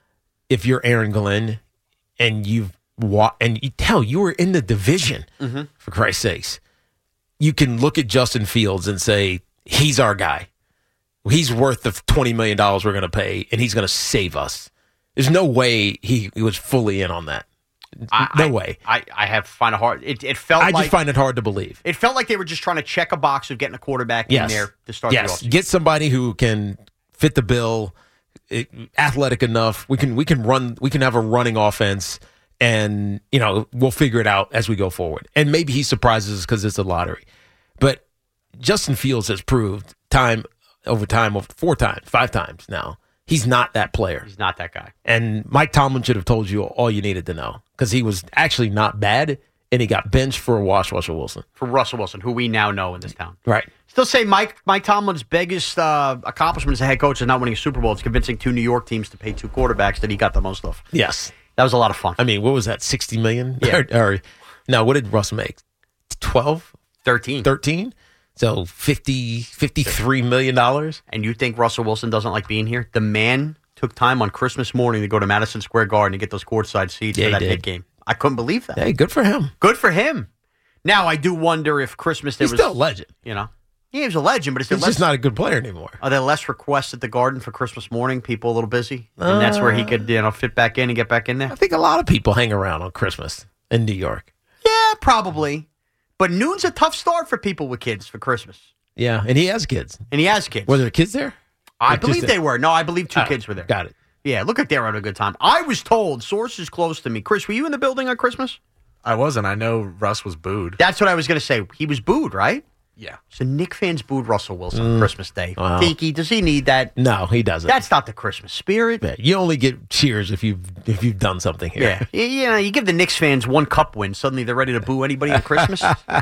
if you're Aaron Glenn and you've wa- and you tell you were in the division, Mm-hmm. for Christ's sakes, you can look at Justin Fields and say he's our guy. He's worth the twenty million dollars we're going to pay, and he's going to save us. There's no way he, he was fully in on that. I, no I, way. I, I have find it hard. It, it felt I like just find it hard to believe. it felt like they were just trying to check a box of getting a quarterback Yes. in there to start Yes, the offseason. get somebody who can fit the bill, it, athletic enough. We can we can run. We can have a running offense, and you know we'll figure it out as we go forward. And maybe he surprises us because it's a lottery. But Justin Fields has proved time over time, over four times, five times now, he's not that player. He's not that guy. And Mike Tomlin should have told you all you needed to know because he was actually not bad, and he got benched for a wash Russell Wilson. For Russell Wilson, who we now know in this town. Right. Still say Mike Mike Tomlin's biggest uh, accomplishment as a head coach is not winning a Super Bowl. It's convincing two New York teams to pay two quarterbacks that he got the most of. Yes. That was a lot of fun. I mean, what was that, sixty million Yeah. or, or no, what did Russ make? twelve? thirteen. thirteen? So fifty, fifty-three million dollars? And you think Russell Wilson doesn't like being here? The man took time on Christmas morning to go to Madison Square Garden and get those courtside seats Yeah, for he that did. big game. I couldn't believe that. Hey, good for him. Good for him. Now, I do wonder if Christmas there He's was... still a legend. You know? Yeah, he was a legend, but is there He's less, just not a good player anymore. are there less requests at the Garden for Christmas morning? People a little busy? And that's where he could, you know, fit back in and get back in there? I think a lot of people hang around on Christmas in New York. Yeah, probably. But noon's a tough start for people with kids for Christmas. Yeah, and he has kids. And he has kids. Were there kids there? I Or believe just- they were. No, I believe two Oh, kids were there. Got it. Yeah, look like they were having a good time. I was told, sources close to me. Chris, were you in the building on Christmas? I wasn't. I know Russ was booed. That's what I was going to say. He was booed, right? Yeah. So Nick fans booed Russell Wilson on Christmas Day. Wow. Tiki, does he need that? No, he doesn't. That's not the Christmas spirit. Yeah, you only get cheers if you've if you've done something here. Yeah. yeah, yeah. You give the Knicks fans one cup win, suddenly they're ready to boo anybody on Christmas.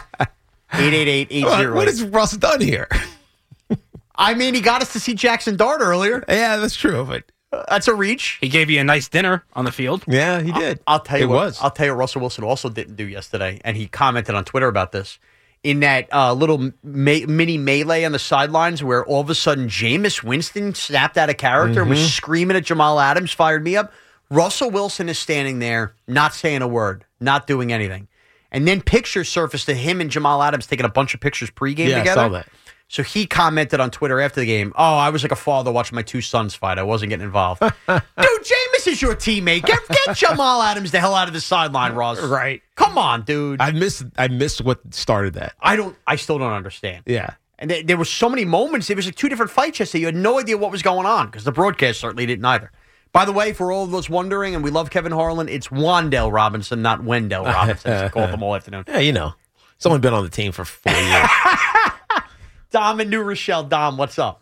eight eight eight, eight What, zero eight. what has Russ done here? I mean, he got us to see Jackson Dart earlier. Yeah, that's true. But Uh, that's a reach. He gave you a nice dinner on the field. yeah, he did. I'll tell you it what. was. I'll tell you what Russell Wilson also didn't do yesterday, and he commented on Twitter about this. In that uh, little ma- mini melee on the sidelines where all of a sudden Jameis Winston snapped out of character and Mm-hmm. was screaming at Jamal Adams, fired me up. Russell Wilson is standing there, not saying a word, not doing anything. And then pictures surfaced of him and Jamal Adams taking a bunch of pictures pregame yeah, together. I saw that. So he commented on Twitter after the game, oh, I was like a father watching my two sons fight. I wasn't getting involved. Dude, Jameis is your teammate. Get, get Jamal Adams the hell out of the sideline, Ross. Right. Come on, dude. I missed I missed what started that. I don't. I still don't understand. Yeah. And th- there were so many moments. It was like two different fights yesterday. You had no idea what was going on because the broadcast certainly didn't either. By the way, for all of those wondering, and we love Kevin Harlan, it's Wandale Robinson, not Wendell Robinson. As I called them all afternoon. Yeah, you know. He's only been on the team for four years. Dom in New Rochelle. Dom, what's up?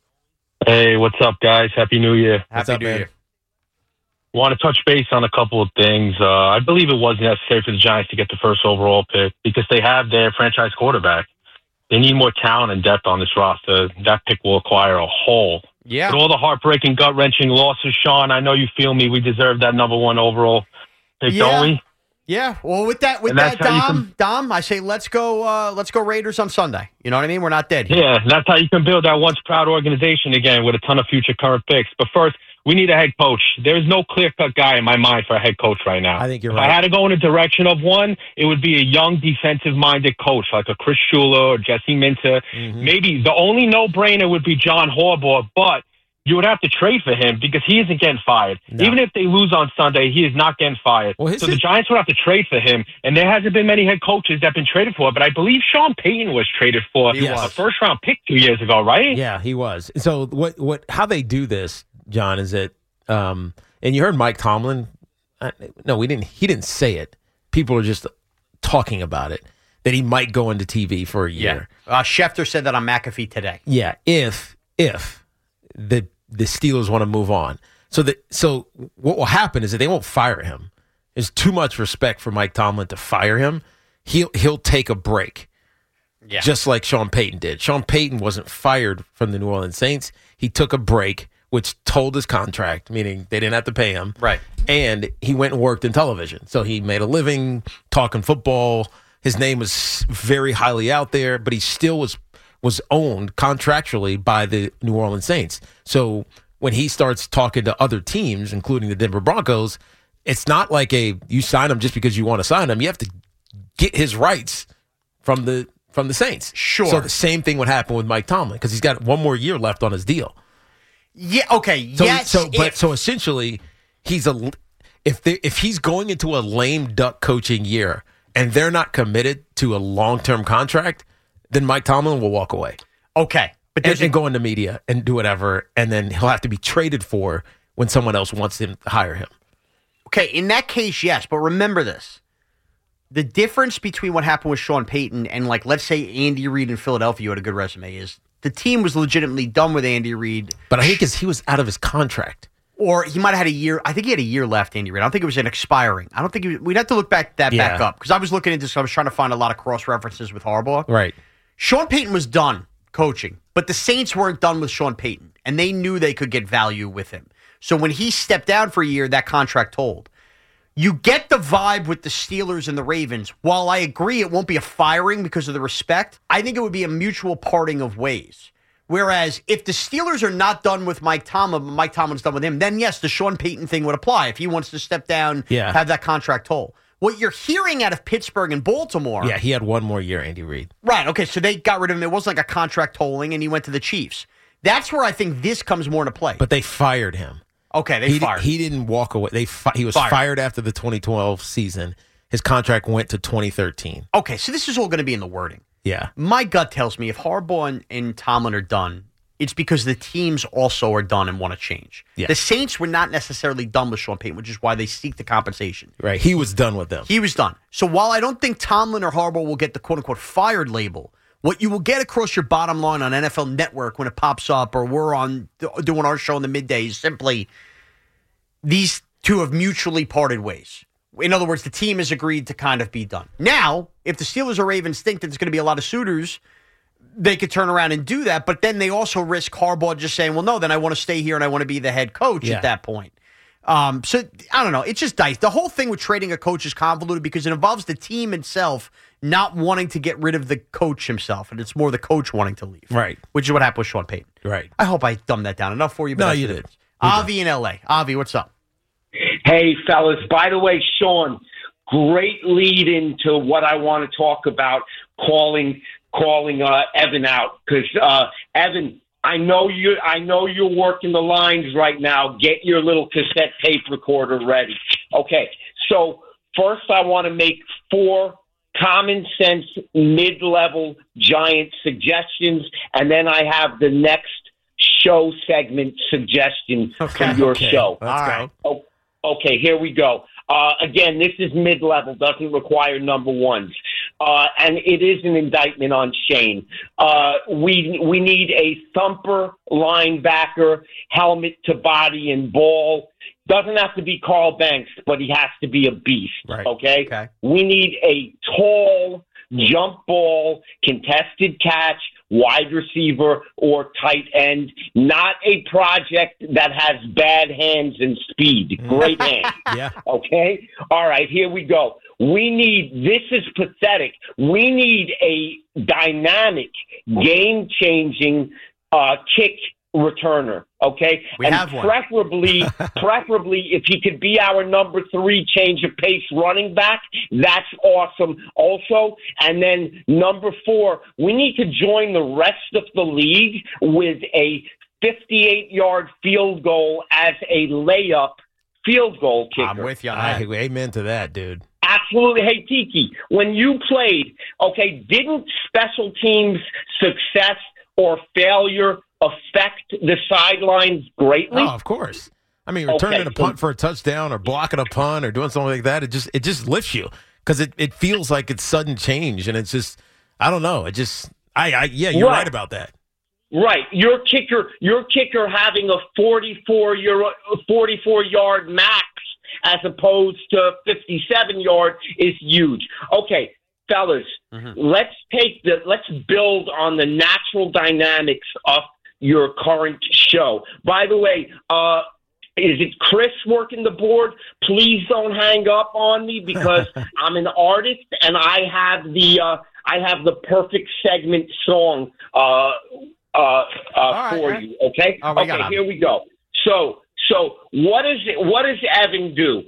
Hey, what's up, guys? Happy New Year. Happy up, New man? Year. Want to touch base on a couple of things. Uh, I believe it was necessary for the Giants to get the first overall pick because they have their franchise quarterback. They need more talent and depth on this roster. That pick will acquire a hole. Yeah. With all the heartbreaking, gut-wrenching losses, Sean, I know you feel me. We deserve that number one overall pick, Yeah. don't we? Yeah. Well, with that, with And that, that's how you Dom, can- Dom, I say let's go. Uh, let's go Raiders on Sunday. You know what I mean? We're not dead here. Yeah, that's how you can build that once proud organization again with a ton of future current picks. But first, we need a head coach. There is no clear-cut guy in my mind for a head coach right now. I think you're if right. I had to go in the direction of one, it would be a young defensive-minded coach like a Chris Shula or Jesse Minter. Mm-hmm. Maybe the only no-brainer would be John Harbaugh, but you would have to trade for him because he isn't getting fired. No. Even if they lose on Sunday, he is not getting fired. Well, his- so the Giants would have to trade for him, and there hasn't been many head coaches that have been traded for, but I believe Sean Payton was traded for He a was. first-round pick two years ago, right? Yeah, he was. So what what how they do this, John, is that um and you heard Mike Tomlin uh, no, we didn't he didn't say it. People are just talking about it that he might go into T V for a year. Yeah. Uh, Schefter said that on McAfee today. Yeah, if if the the Steelers want to move on. So that so what will happen is that they won't fire him. There's too much respect for Mike Tomlin to fire him. He'll he'll take a break. Yeah. Just like Sean Payton did. Sean Payton wasn't fired from the New Orleans Saints. He took a break, which told his contract, meaning they didn't have to pay him. Right. And he went and worked in television. So he made a living talking football. His name was very highly out there, but he still was was owned contractually by the New Orleans Saints. So when he starts talking to other teams, including the Denver Broncos, it's not like a you sign him just because you want to sign him. You have to get his rights from the from the Saints. Sure. So the same thing would happen with Mike Tomlin because he's got one more year left on his deal. Yeah. Okay. So, yes. so but if- so essentially, he's a if they, if he's going into a lame duck coaching year and they're not committed to a long term contract, then Mike Tomlin will walk away. Okay. But And, there's a- and go into media and do whatever, and then he'll have to be traded for when someone else wants him to hire him. Okay, in that case, yes. But remember this. The difference between what happened with Sean Payton and, like, let's say Andy Reid in Philadelphia, who had a good resume, is the team was legitimately done with Andy Reid. But I think it's, he was out of his contract. Or he might have had a year. I think he had a year left, Andy Reid. I don't think it was an expiring. I don't think he, we'd have to look back that Yeah. back up because I was looking into this. I was trying to find a lot of cross references with Harbaugh. Right. Sean Payton was done coaching, but the Saints weren't done with Sean Payton, and they knew they could get value with him. So when he stepped down for a year, that contract told. You get the vibe with the Steelers and the Ravens. While I agree it won't be a firing because of the respect, I think it would be a mutual parting of ways. Whereas if the Steelers are not done with Mike Tomlin, but Mike Tomlin's done with him, then yes, the Sean Payton thing would apply. If he wants to step down, Yeah. have that contract told. What you're hearing out of Pittsburgh and Baltimore. Yeah, he had one more year, Andy Reid. Right, okay, so they got rid of him. It wasn't like a contract tolling, and he went to the Chiefs. That's where I think this comes more into play. But they fired him. Okay, they he, fired He didn't walk away. They fi- He was Fired. fired after the twenty twelve season. His contract went to twenty thirteen. Okay, so this is all going to be in the wording. Yeah. My gut tells me if Harbaugh and, and Tomlin are done, it's because the teams also are done and want to change. Yeah. The Saints were not necessarily done with Sean Payton, which is why they seek the compensation. Right. He was done with them. He was done. So while I don't think Tomlin or Harbaugh will get the quote-unquote fired label, what you will get across your bottom line on N F L Network when it pops up or we're on doing our show in the midday is simply these two have mutually parted ways. In other words, the team has agreed to kind of be done. Now, if the Steelers or Ravens think that there's going to be a lot of suitors, they could turn around and do that, but then they also risk Harbaugh just saying, well, no, then I want to stay here and I want to be the head coach Yeah. at that point. Um, so, I don't know. It's just dice. The whole thing with trading a coach is convoluted because it involves the team itself not wanting to get rid of the coach himself, and it's more the coach wanting to leave. Right. Which is what happened with Sean Payton. Right. I hope I dumbed that down enough for you. But No, that's you the did. difference. Avi in L A. Avi, what's up? Hey, fellas. By the way, Sean, great lead into what I want to talk about, calling calling uh, Evan out. Because, uh, Evan, I know you. I know you're working the lines right now. Get your little cassette tape recorder ready. Okay, so first I want to make four common sense mid-level Giant suggestions, and then I have the next show segment suggestion Okay, for your okay. show. Let's All go. right. Oh, okay, here we go. Uh, again, this is mid-level, doesn't require number ones. Uh, and it is an indictment on Shane. Uh, we we need a thumper linebacker, helmet to body and ball. Doesn't have to be Carl Banks, but he has to be a beast, Right. okay? Okay. We need a tall jump ball, contested catch, wide receiver, or tight end, not a project that has bad hands and speed. Great hands. Yeah. Okay? All right, here we go. We need, this is pathetic. We need a dynamic, game-changing uh, kick returner, okay? We and have one. preferably, preferably, if he could be our number three change of pace running back, that's awesome also. And then number four, we need to join the rest of the league with a fifty-eight-yard field goal as a layup field goal kicker. I'm with you on I, that. amen to that, dude. Absolutely. Hey, Tiki, when you played, okay, didn't special teams success or failure affect the sidelines greatly? Oh, of course. I mean, returning Okay, a punt for a touchdown or blocking a punt or doing something like that, it just it just lifts you because it, it feels like it's sudden change and it's just I don't know. It just I, I yeah, you're right, Right. about that. Right. Your kicker, your kicker having a forty-four year, forty-four yard max as opposed to fifty-seven yard is huge. Okay, fellas, Mhm. let's take the, let's build on the natural dynamics of your current show. By the way, uh, is it Chris working the board? Please don't hang up on me because I'm an artist and I have the, uh, I have the perfect segment song, uh, uh, uh, right, for man. you. Okay. Oh, we got okay. him. Here we go. So, so what is it? What does Evan do?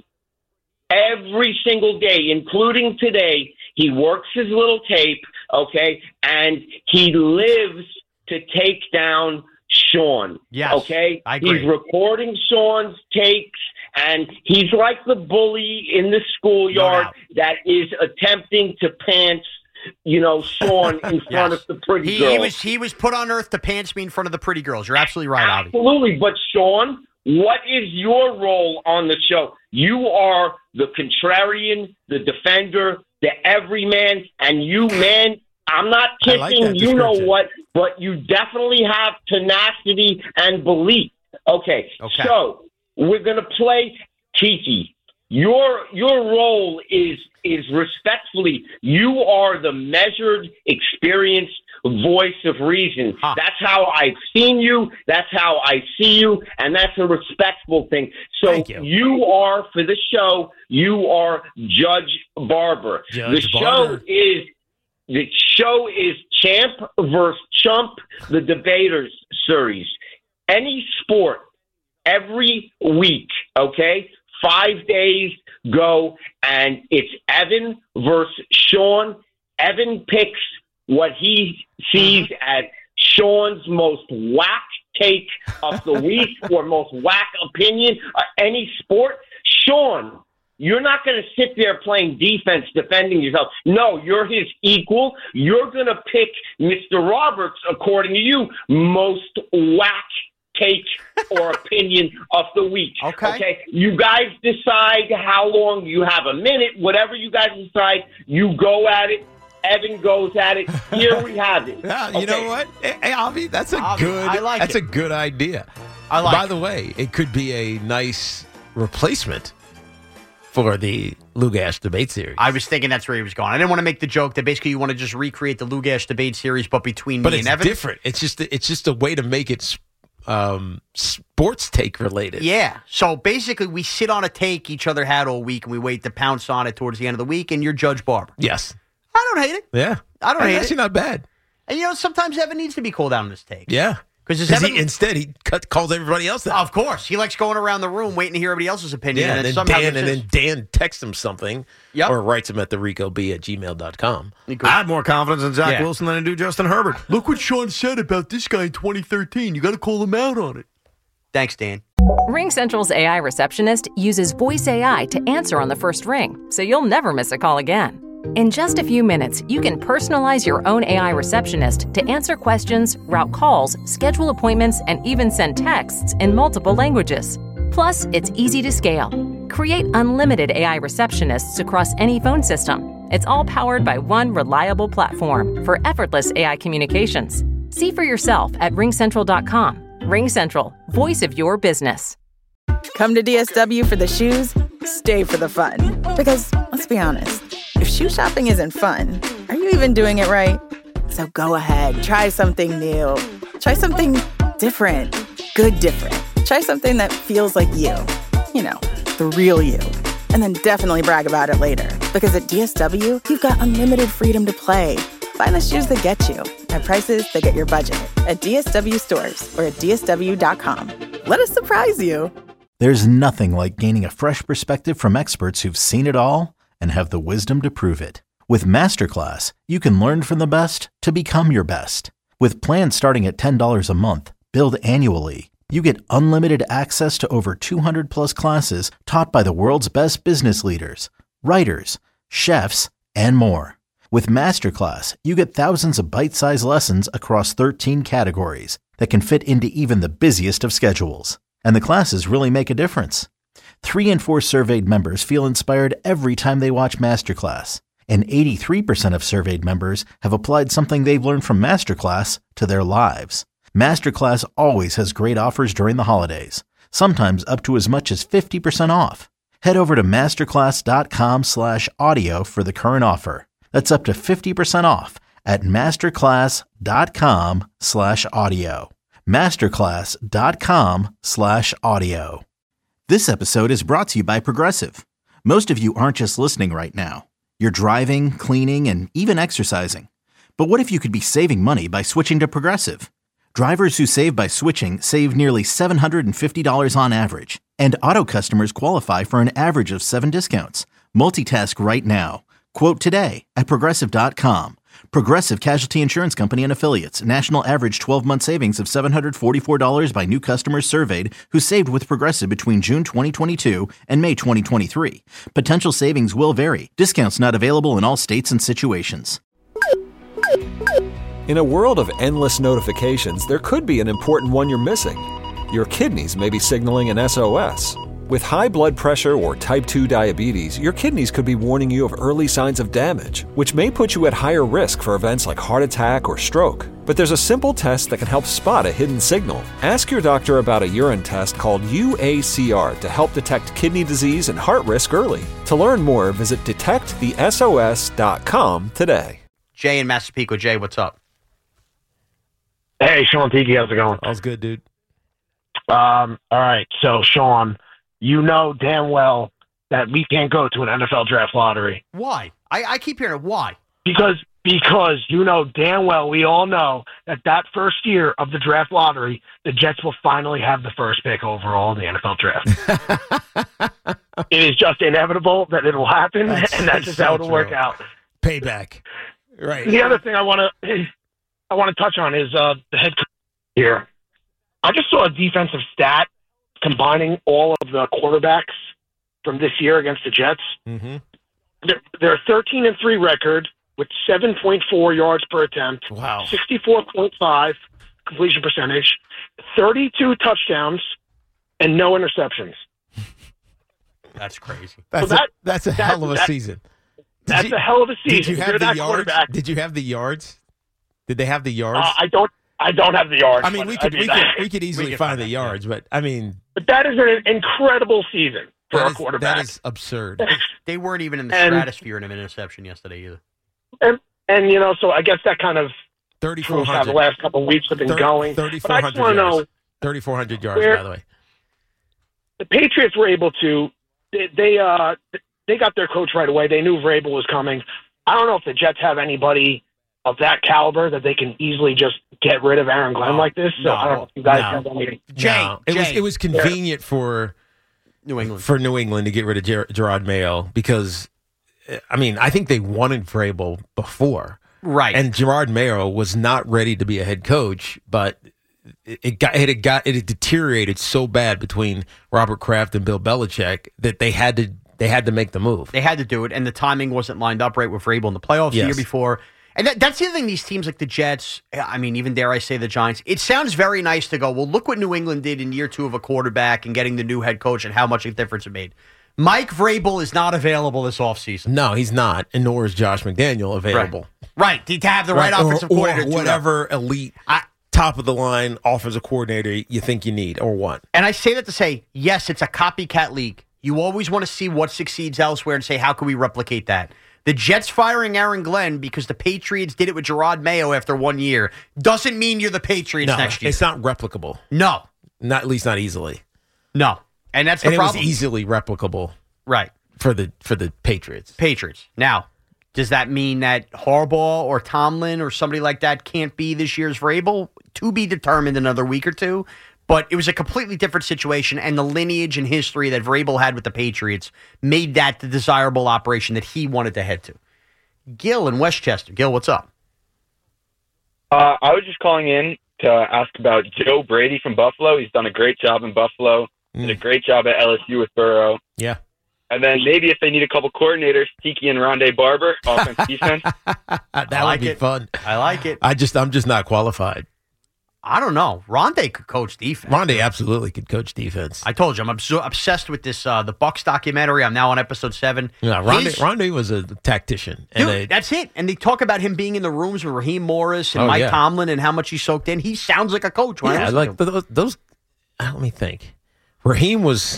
Every single day, including today, he works his little tape. Okay, and he lives to take down Sean. Yes, Okay. I agree. He's recording Sean's takes. And he's like the bully in the schoolyard doubt. that is attempting to pants, you know, Sean in front Yes. of the pretty He, girls. he was he was put on earth to pants me in front of the pretty girls. You're absolutely right, Avi. Absolutely. But, Sean, what is your role on the show? You are the contrarian, the defender, the everyman, and you, man, I'm not I like kissing that you know description. what, but you definitely have tenacity and belief. Okay, Okay. so we're going to play Tiki. Your your role is is respectfully, you are the measured, experienced voice of reason. Huh. That's how I've seen you. That's how I see you, and that's a respectful thing. So Thank you. are, for the show, you are Judge Barber. Judge the Barber. show is the show is Champ versus Chump, the Debaters series. Any sport, every week, okay? Five days go, and it's Evan versus Sean. Evan picks what he sees as Sean's most whack take of the week or most whack opinion of any sport. Sean, you're not going to sit there playing defense, defending yourself. No, you're his equal. You're going to pick Mister Roberts, according to you, most whack take or opinion of the week. Okay. Okay. You guys decide how long. You have a minute. Whatever you guys decide, you go at it. Evan goes at it. Here we have it. Yeah, you Okay. know what? Hey, hey, Avi, that's a Avi, good. I like that's it. a good idea. I like By it. the way, it could be a nice replacement for the Lugash debate series. I was thinking that's where he was going. I didn't want to make the joke that basically you want to just recreate the Lugash debate series, but between but me it's and Evan. different. It's just it's just a way to make it um, sports take related. Yeah. So basically, we sit on a take each other had all week, and we wait to pounce on it towards the end of the week, and you're Judge Barber. Yes. I don't hate it. Yeah. I don't That's hate actually it. not bad. And, you know, sometimes Evan needs to be called out on this take. Yeah. Because he, instead, he cut, calls everybody else out. Of course. He likes going around the room waiting to hear everybody else's opinion. Yeah, and, and, then then somehow Dan, gets and his- then Dan texts him something Yep. or writes him at the rico b at gmail dot com. I have more confidence in Zach Yeah. Wilson than I do Justin Herbert. Look what Sean said about this guy in twenty thirteen. You got to call him out on it. Thanks, Dan. RingCentral's A I receptionist uses voice A I to answer on the first ring, so you'll never miss a call again. In just a few minutes, you can personalize your own A I receptionist to answer questions, route calls, schedule appointments, and even send texts in multiple languages. Plus, it's easy to scale. Create unlimited A I receptionists across any phone system. It's all powered by one reliable platform for effortless A I communications. See for yourself at ring central dot com. RingCentral, voice of your business. Come to D S W for the shoes, stay for the fun. Because, let's be honest, if shoe shopping isn't fun, are you even doing it right? So go ahead, try something new. Try something different. Good different. Try something that feels like you. You know, the real you. And then definitely brag about it later. Because at D S W, you've got unlimited freedom to play. Find the shoes that get you at prices that get your budget at D S W stores or at D S W dot com. Let us surprise you. There's nothing like gaining a fresh perspective from experts who've seen it all and have the wisdom to prove it. With Masterclass, you can learn from the best to become your best. With plans starting at ten dollars a month, billed annually, you get unlimited access to over two hundred plus classes taught by the world's best business leaders, writers, chefs, and more. With Masterclass, you get thousands of bite-sized lessons across thirteen categories that can fit into even the busiest of schedules. And the classes really make a difference. Three in four surveyed members feel inspired every time they watch Masterclass. And eighty-three percent of surveyed members have applied something they've learned from Masterclass to their lives. Masterclass always has great offers during the holidays, sometimes up to as much as fifty percent off. Head over to masterclass.com slash audio for the current offer. That's up to fifty percent off at masterclass.com slash audio. Masterclass.com slash audio. This episode is brought to you by Progressive. Most of you aren't just listening right now. You're driving, cleaning, and even exercising. But what if you could be saving money by switching to Progressive? Drivers who save by switching save nearly seven hundred fifty dollars on average. And auto customers qualify for an average of seven discounts. Multitask right now. Quote today at Progressive dot com. Progressive Casualty Insurance Company and Affiliates. National average twelve-month savings of seven hundred forty-four dollars by new customers surveyed who saved with Progressive between June twenty twenty-two and May twenty twenty-three. Potential savings will vary. Discounts not available in all states and situations. In a world of endless notifications, there could be an important one you're missing. Your kidneys may be signaling an S O S. With high blood pressure or type two diabetes, your kidneys could be warning you of early signs of damage, which may put you at higher risk for events like heart attack or stroke. But there's a simple test that can help spot a hidden signal. Ask your doctor about a urine test called U A C R to help detect kidney disease and heart risk early. To learn more, visit detect the S O S dot com today. Jay in Massapequa. Jay, what's up? Hey, Sean Tiki, how's it going? All's good, dude. Um, all right, so Sean, you know damn well that we can't go to an N F L draft lottery. Why? I, I keep hearing it. Why? Because because you know damn well, we all know that that first year of the draft lottery, the Jets will finally have the first pick overall in the N F L draft. It is just inevitable that it will happen, That's and that's just so how it'll true. work out. Payback. Right. The other thing I want to I want to touch on is uh, the head coach here. I just saw a defensive stat combining all of the quarterbacks from this year against the Jets. Mm-hmm. They're, they're thirteen and three record with seven point four yards per attempt. Wow. sixty-four point five completion percentage, thirty-two touchdowns, and no interceptions. That's crazy. That's, So that- a, that's a that- hell of a that- season. Did That's you- a hell of a season. Did you have You're the that yards? quarterback. Did you have the yards? Did they have the yards? Uh, I don't. I don't have the yards. I mean, we but could I mean, we could we could easily we could find find the that, yards, but I mean, But that is an incredible season for that a is, quarterback. that is absurd. They weren't even in the And- stratosphere in an interception yesterday either. And, and you know, so I guess that kind of Thirty-four proves how the hundred. last couple of weeks have been Thir- going. But Thirty-four I just hundred want to yards. know, Thirty-four hundred yards, where- by the way. the Patriots were able to. They, they uh they got their coach right away. They knew Vrabel was coming. I don't know if the Jets have anybody of that caliber that they can easily just get rid of Aaron Glenn like this. So no, I don't know if you guys no. have any. Jay, No, it Jay. was it was convenient for New England for New England to get rid of Ger- Gerard Mayo because, I mean, I think they wanted Vrabel before, right? And Gerard Mayo was not ready to be a head coach, but it, it got it had got it had deteriorated so bad between Robert Kraft and Bill Belichick that they had to they had to make the move. They had to do it, and the timing wasn't lined up right with Vrabel in the playoffs the Yes. year before. And that, that's the other thing, these teams like the Jets, I mean, even dare I say the Giants, it sounds very nice to go, well, look what New England did in year two of a quarterback and getting the new head coach and how much of a difference it made. Mike Vrabel is not available this offseason. No, he's not, and nor is Josh McDaniel available. Right, to have the right, Right, or- offensive or coordinator. to whatever elite, I, top of the line offensive coordinator you think you need or want. And I say that to say, yes, it's a copycat league. You always want to see what succeeds elsewhere and say, how can we replicate that? The Jets firing Aaron Glenn because the Patriots did it with Gerard Mayo after one year doesn't mean you're the Patriots No, next year. it's not replicable. No. Not at least not easily. No. And that's the and problem. it was easily replicable. Right. For the for the Patriots. Patriots. Now, does that mean that Harbaugh or Tomlin or somebody like that can't be this year's Vrabel? To be determined another week or two. But it was a completely different situation, and the lineage and history that Vrabel had with the Patriots made that the desirable operation that he wanted to head to. Gil in Westchester. Gil, what's up? Uh, I was just calling in to ask about Joe Brady from Buffalo. He's done a great job in Buffalo. Did a great job at L S U with Burrow. Yeah. And then maybe if they need a couple coordinators, Tiki and Rondé Barber, offense, defense. That I would like be it. fun. I like it. I just I'm just not qualified. I don't know. Rondé could coach defense. Rondé absolutely could coach defense. I told you, I'm abso- obsessed with this, uh, the Bucs documentary. I'm now on episode seven. Yeah, Rondé, His- Rondé was a tactician. And Dude, a, that's it. And they talk about him being in the rooms with Raheem Morris and Oh, Mike yeah. Tomlin and how much he soaked in. He sounds like a coach. When I yeah, listen like to him. those, those. uh, Let me think. Raheem was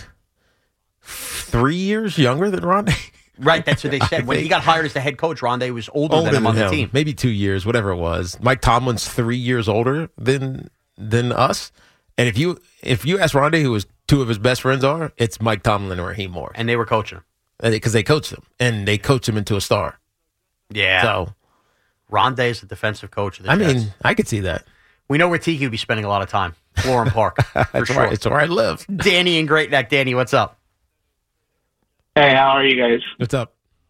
three years younger than Rondé. Right, that's what they said. When he got hired as the head coach, Rondé was older, Older than him on than the him. team. Maybe two years, whatever it was. Mike Tomlin's three years older than than us. And if you if you ask Rondé who his two of his best friends are, it's Mike Tomlin or Raheem Morris. And they were coaching him. Because they coached him. And they coached him into a star. Yeah. So Rondé is the defensive coach of the I Jets. mean, I could see that. We know where Tiki would be spending a lot of time. Florham Park. For That's sure. right. It's where I live. Danny in Great Neck. Danny, what's up? Hey, how are you guys? What's up?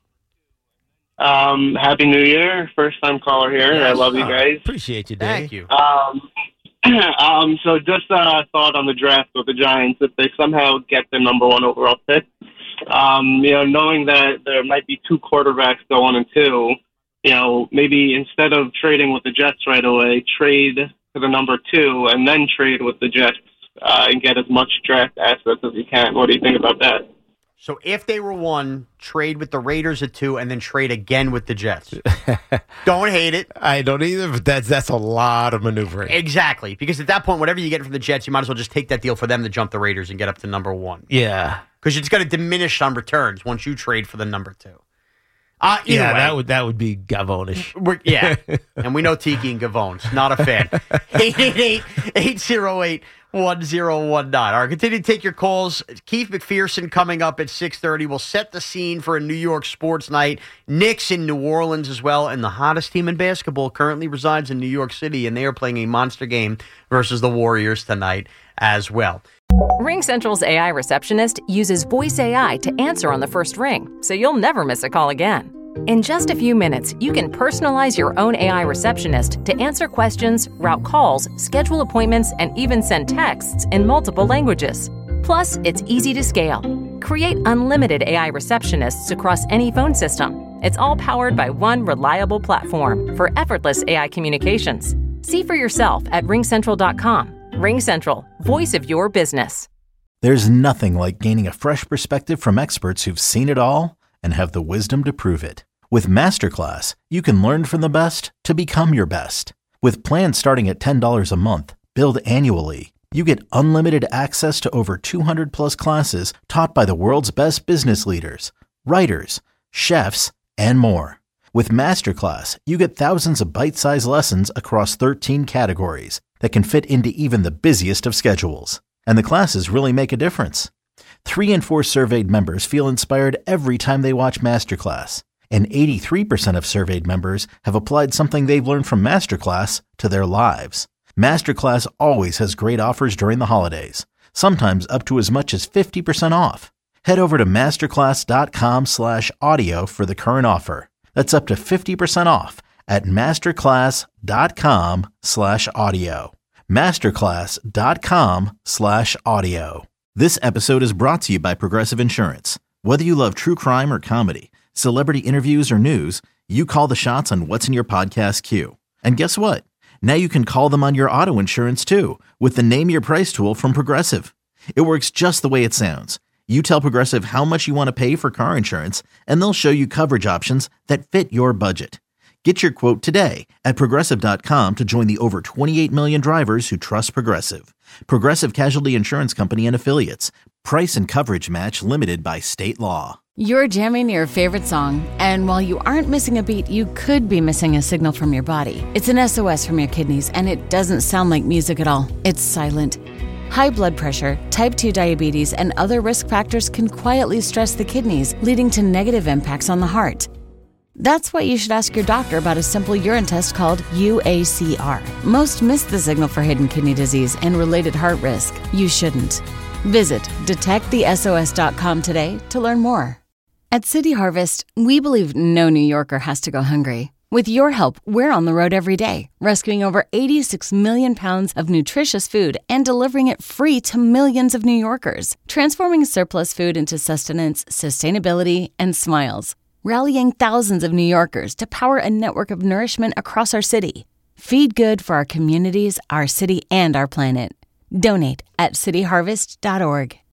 Um, Happy New Year. First time caller here. I love you guys. Appreciate you, Danny. Thank you. Um, um, so just a uh, thought on the draft with the Giants. If they somehow get the number one overall pick, um, you know, knowing that there might be two quarterbacks go one and two, you know, maybe instead of trading with the Jets right away, trade for the number two and then trade with the Jets uh, and get as much draft assets as you can. What do you think about that? So if they were one, trade with the Raiders at two, and then trade again with the Jets. Don't hate it. I don't either, but that's that's a lot of maneuvering. Exactly. Because at that point, whatever you get from the Jets, you might as well just take that deal for them to jump the Raiders and get up to number one. Yeah. Because it's going to diminish on returns once you trade for the number two. Uh, either Yeah, way, that would that would be Gavonish. We're, yeah. And we know Tiki and Gavone's. Not a fan. eight eight eight, eight oh eight, one oh one nine. All right, continue to take your calls. Keith McPherson coming up at six thirty. We'll set the scene for a New York sports night. Knicks in New Orleans as well. And the hottest team in basketball currently resides in New York City, and they are playing a monster game versus the Warriors tonight as well. RingCentral's A I receptionist uses voice A I to answer on the first ring, so you'll never miss a call again. In just a few minutes, you can personalize your own A I receptionist to answer questions, route calls, schedule appointments, and even send texts in multiple languages. Plus, it's easy to scale. Create unlimited A I receptionists across any phone system. It's all powered by one reliable platform for effortless A I communications. See for yourself at ring central dot com. RingCentral, voice of your business. There's nothing like gaining a fresh perspective from experts who've seen it all and have the wisdom to prove it. With Masterclass, you can learn from the best to become your best. With plans starting at ten dollars a month, billed annually, you get unlimited access to over two hundred plus classes taught by the world's best business leaders, writers, chefs, and more. With Masterclass, you get thousands of bite-sized lessons across thirteen categories that can fit into even the busiest of schedules. And the classes really make a difference. Three in four surveyed members feel inspired every time they watch Masterclass. And eighty-three percent of surveyed members have applied something they've learned from Masterclass to their lives. Masterclass always has great offers during the holidays, sometimes up to as much as fifty percent off. Head over to masterclass.com slash audio for the current offer. That's up to fifty percent off at masterclass.com slash audio. Masterclass.com slash audio. This episode is brought to you by Progressive Insurance. Whether you love true crime or comedy, celebrity interviews or news, you call the shots on what's in your podcast queue. And guess what? Now you can call them on your auto insurance too with the Name Your Price tool from Progressive. It works just the way it sounds. You tell Progressive how much you want to pay for car insurance, and they'll show you coverage options that fit your budget. Get your quote today at Progressive dot com to join the over twenty-eight million drivers who trust Progressive. Progressive Casualty Insurance Company and Affiliates. Price and coverage match limited by state law. You're jamming your favorite song, and while you aren't missing a beat, you could be missing a signal from your body. It's an S O S from your kidneys, and it doesn't sound like music at all. It's silent. High blood pressure, type two diabetes, and other risk factors can quietly stress the kidneys, leading to negative impacts on the heart. That's why you should ask your doctor about a simple urine test called U A C R. Most miss the signal for hidden kidney disease and related heart risk. You shouldn't. Visit detect the S O S dot com today to learn more. At City Harvest, we believe no New Yorker has to go hungry. With your help, we're on the road every day, rescuing over eighty-six million pounds of nutritious food and delivering it free to millions of New Yorkers, transforming surplus food into sustenance, sustainability, and smiles. Rallying thousands of New Yorkers to power a network of nourishment across our city. Feed good for our communities, our city, and our planet. Donate at city harvest dot org.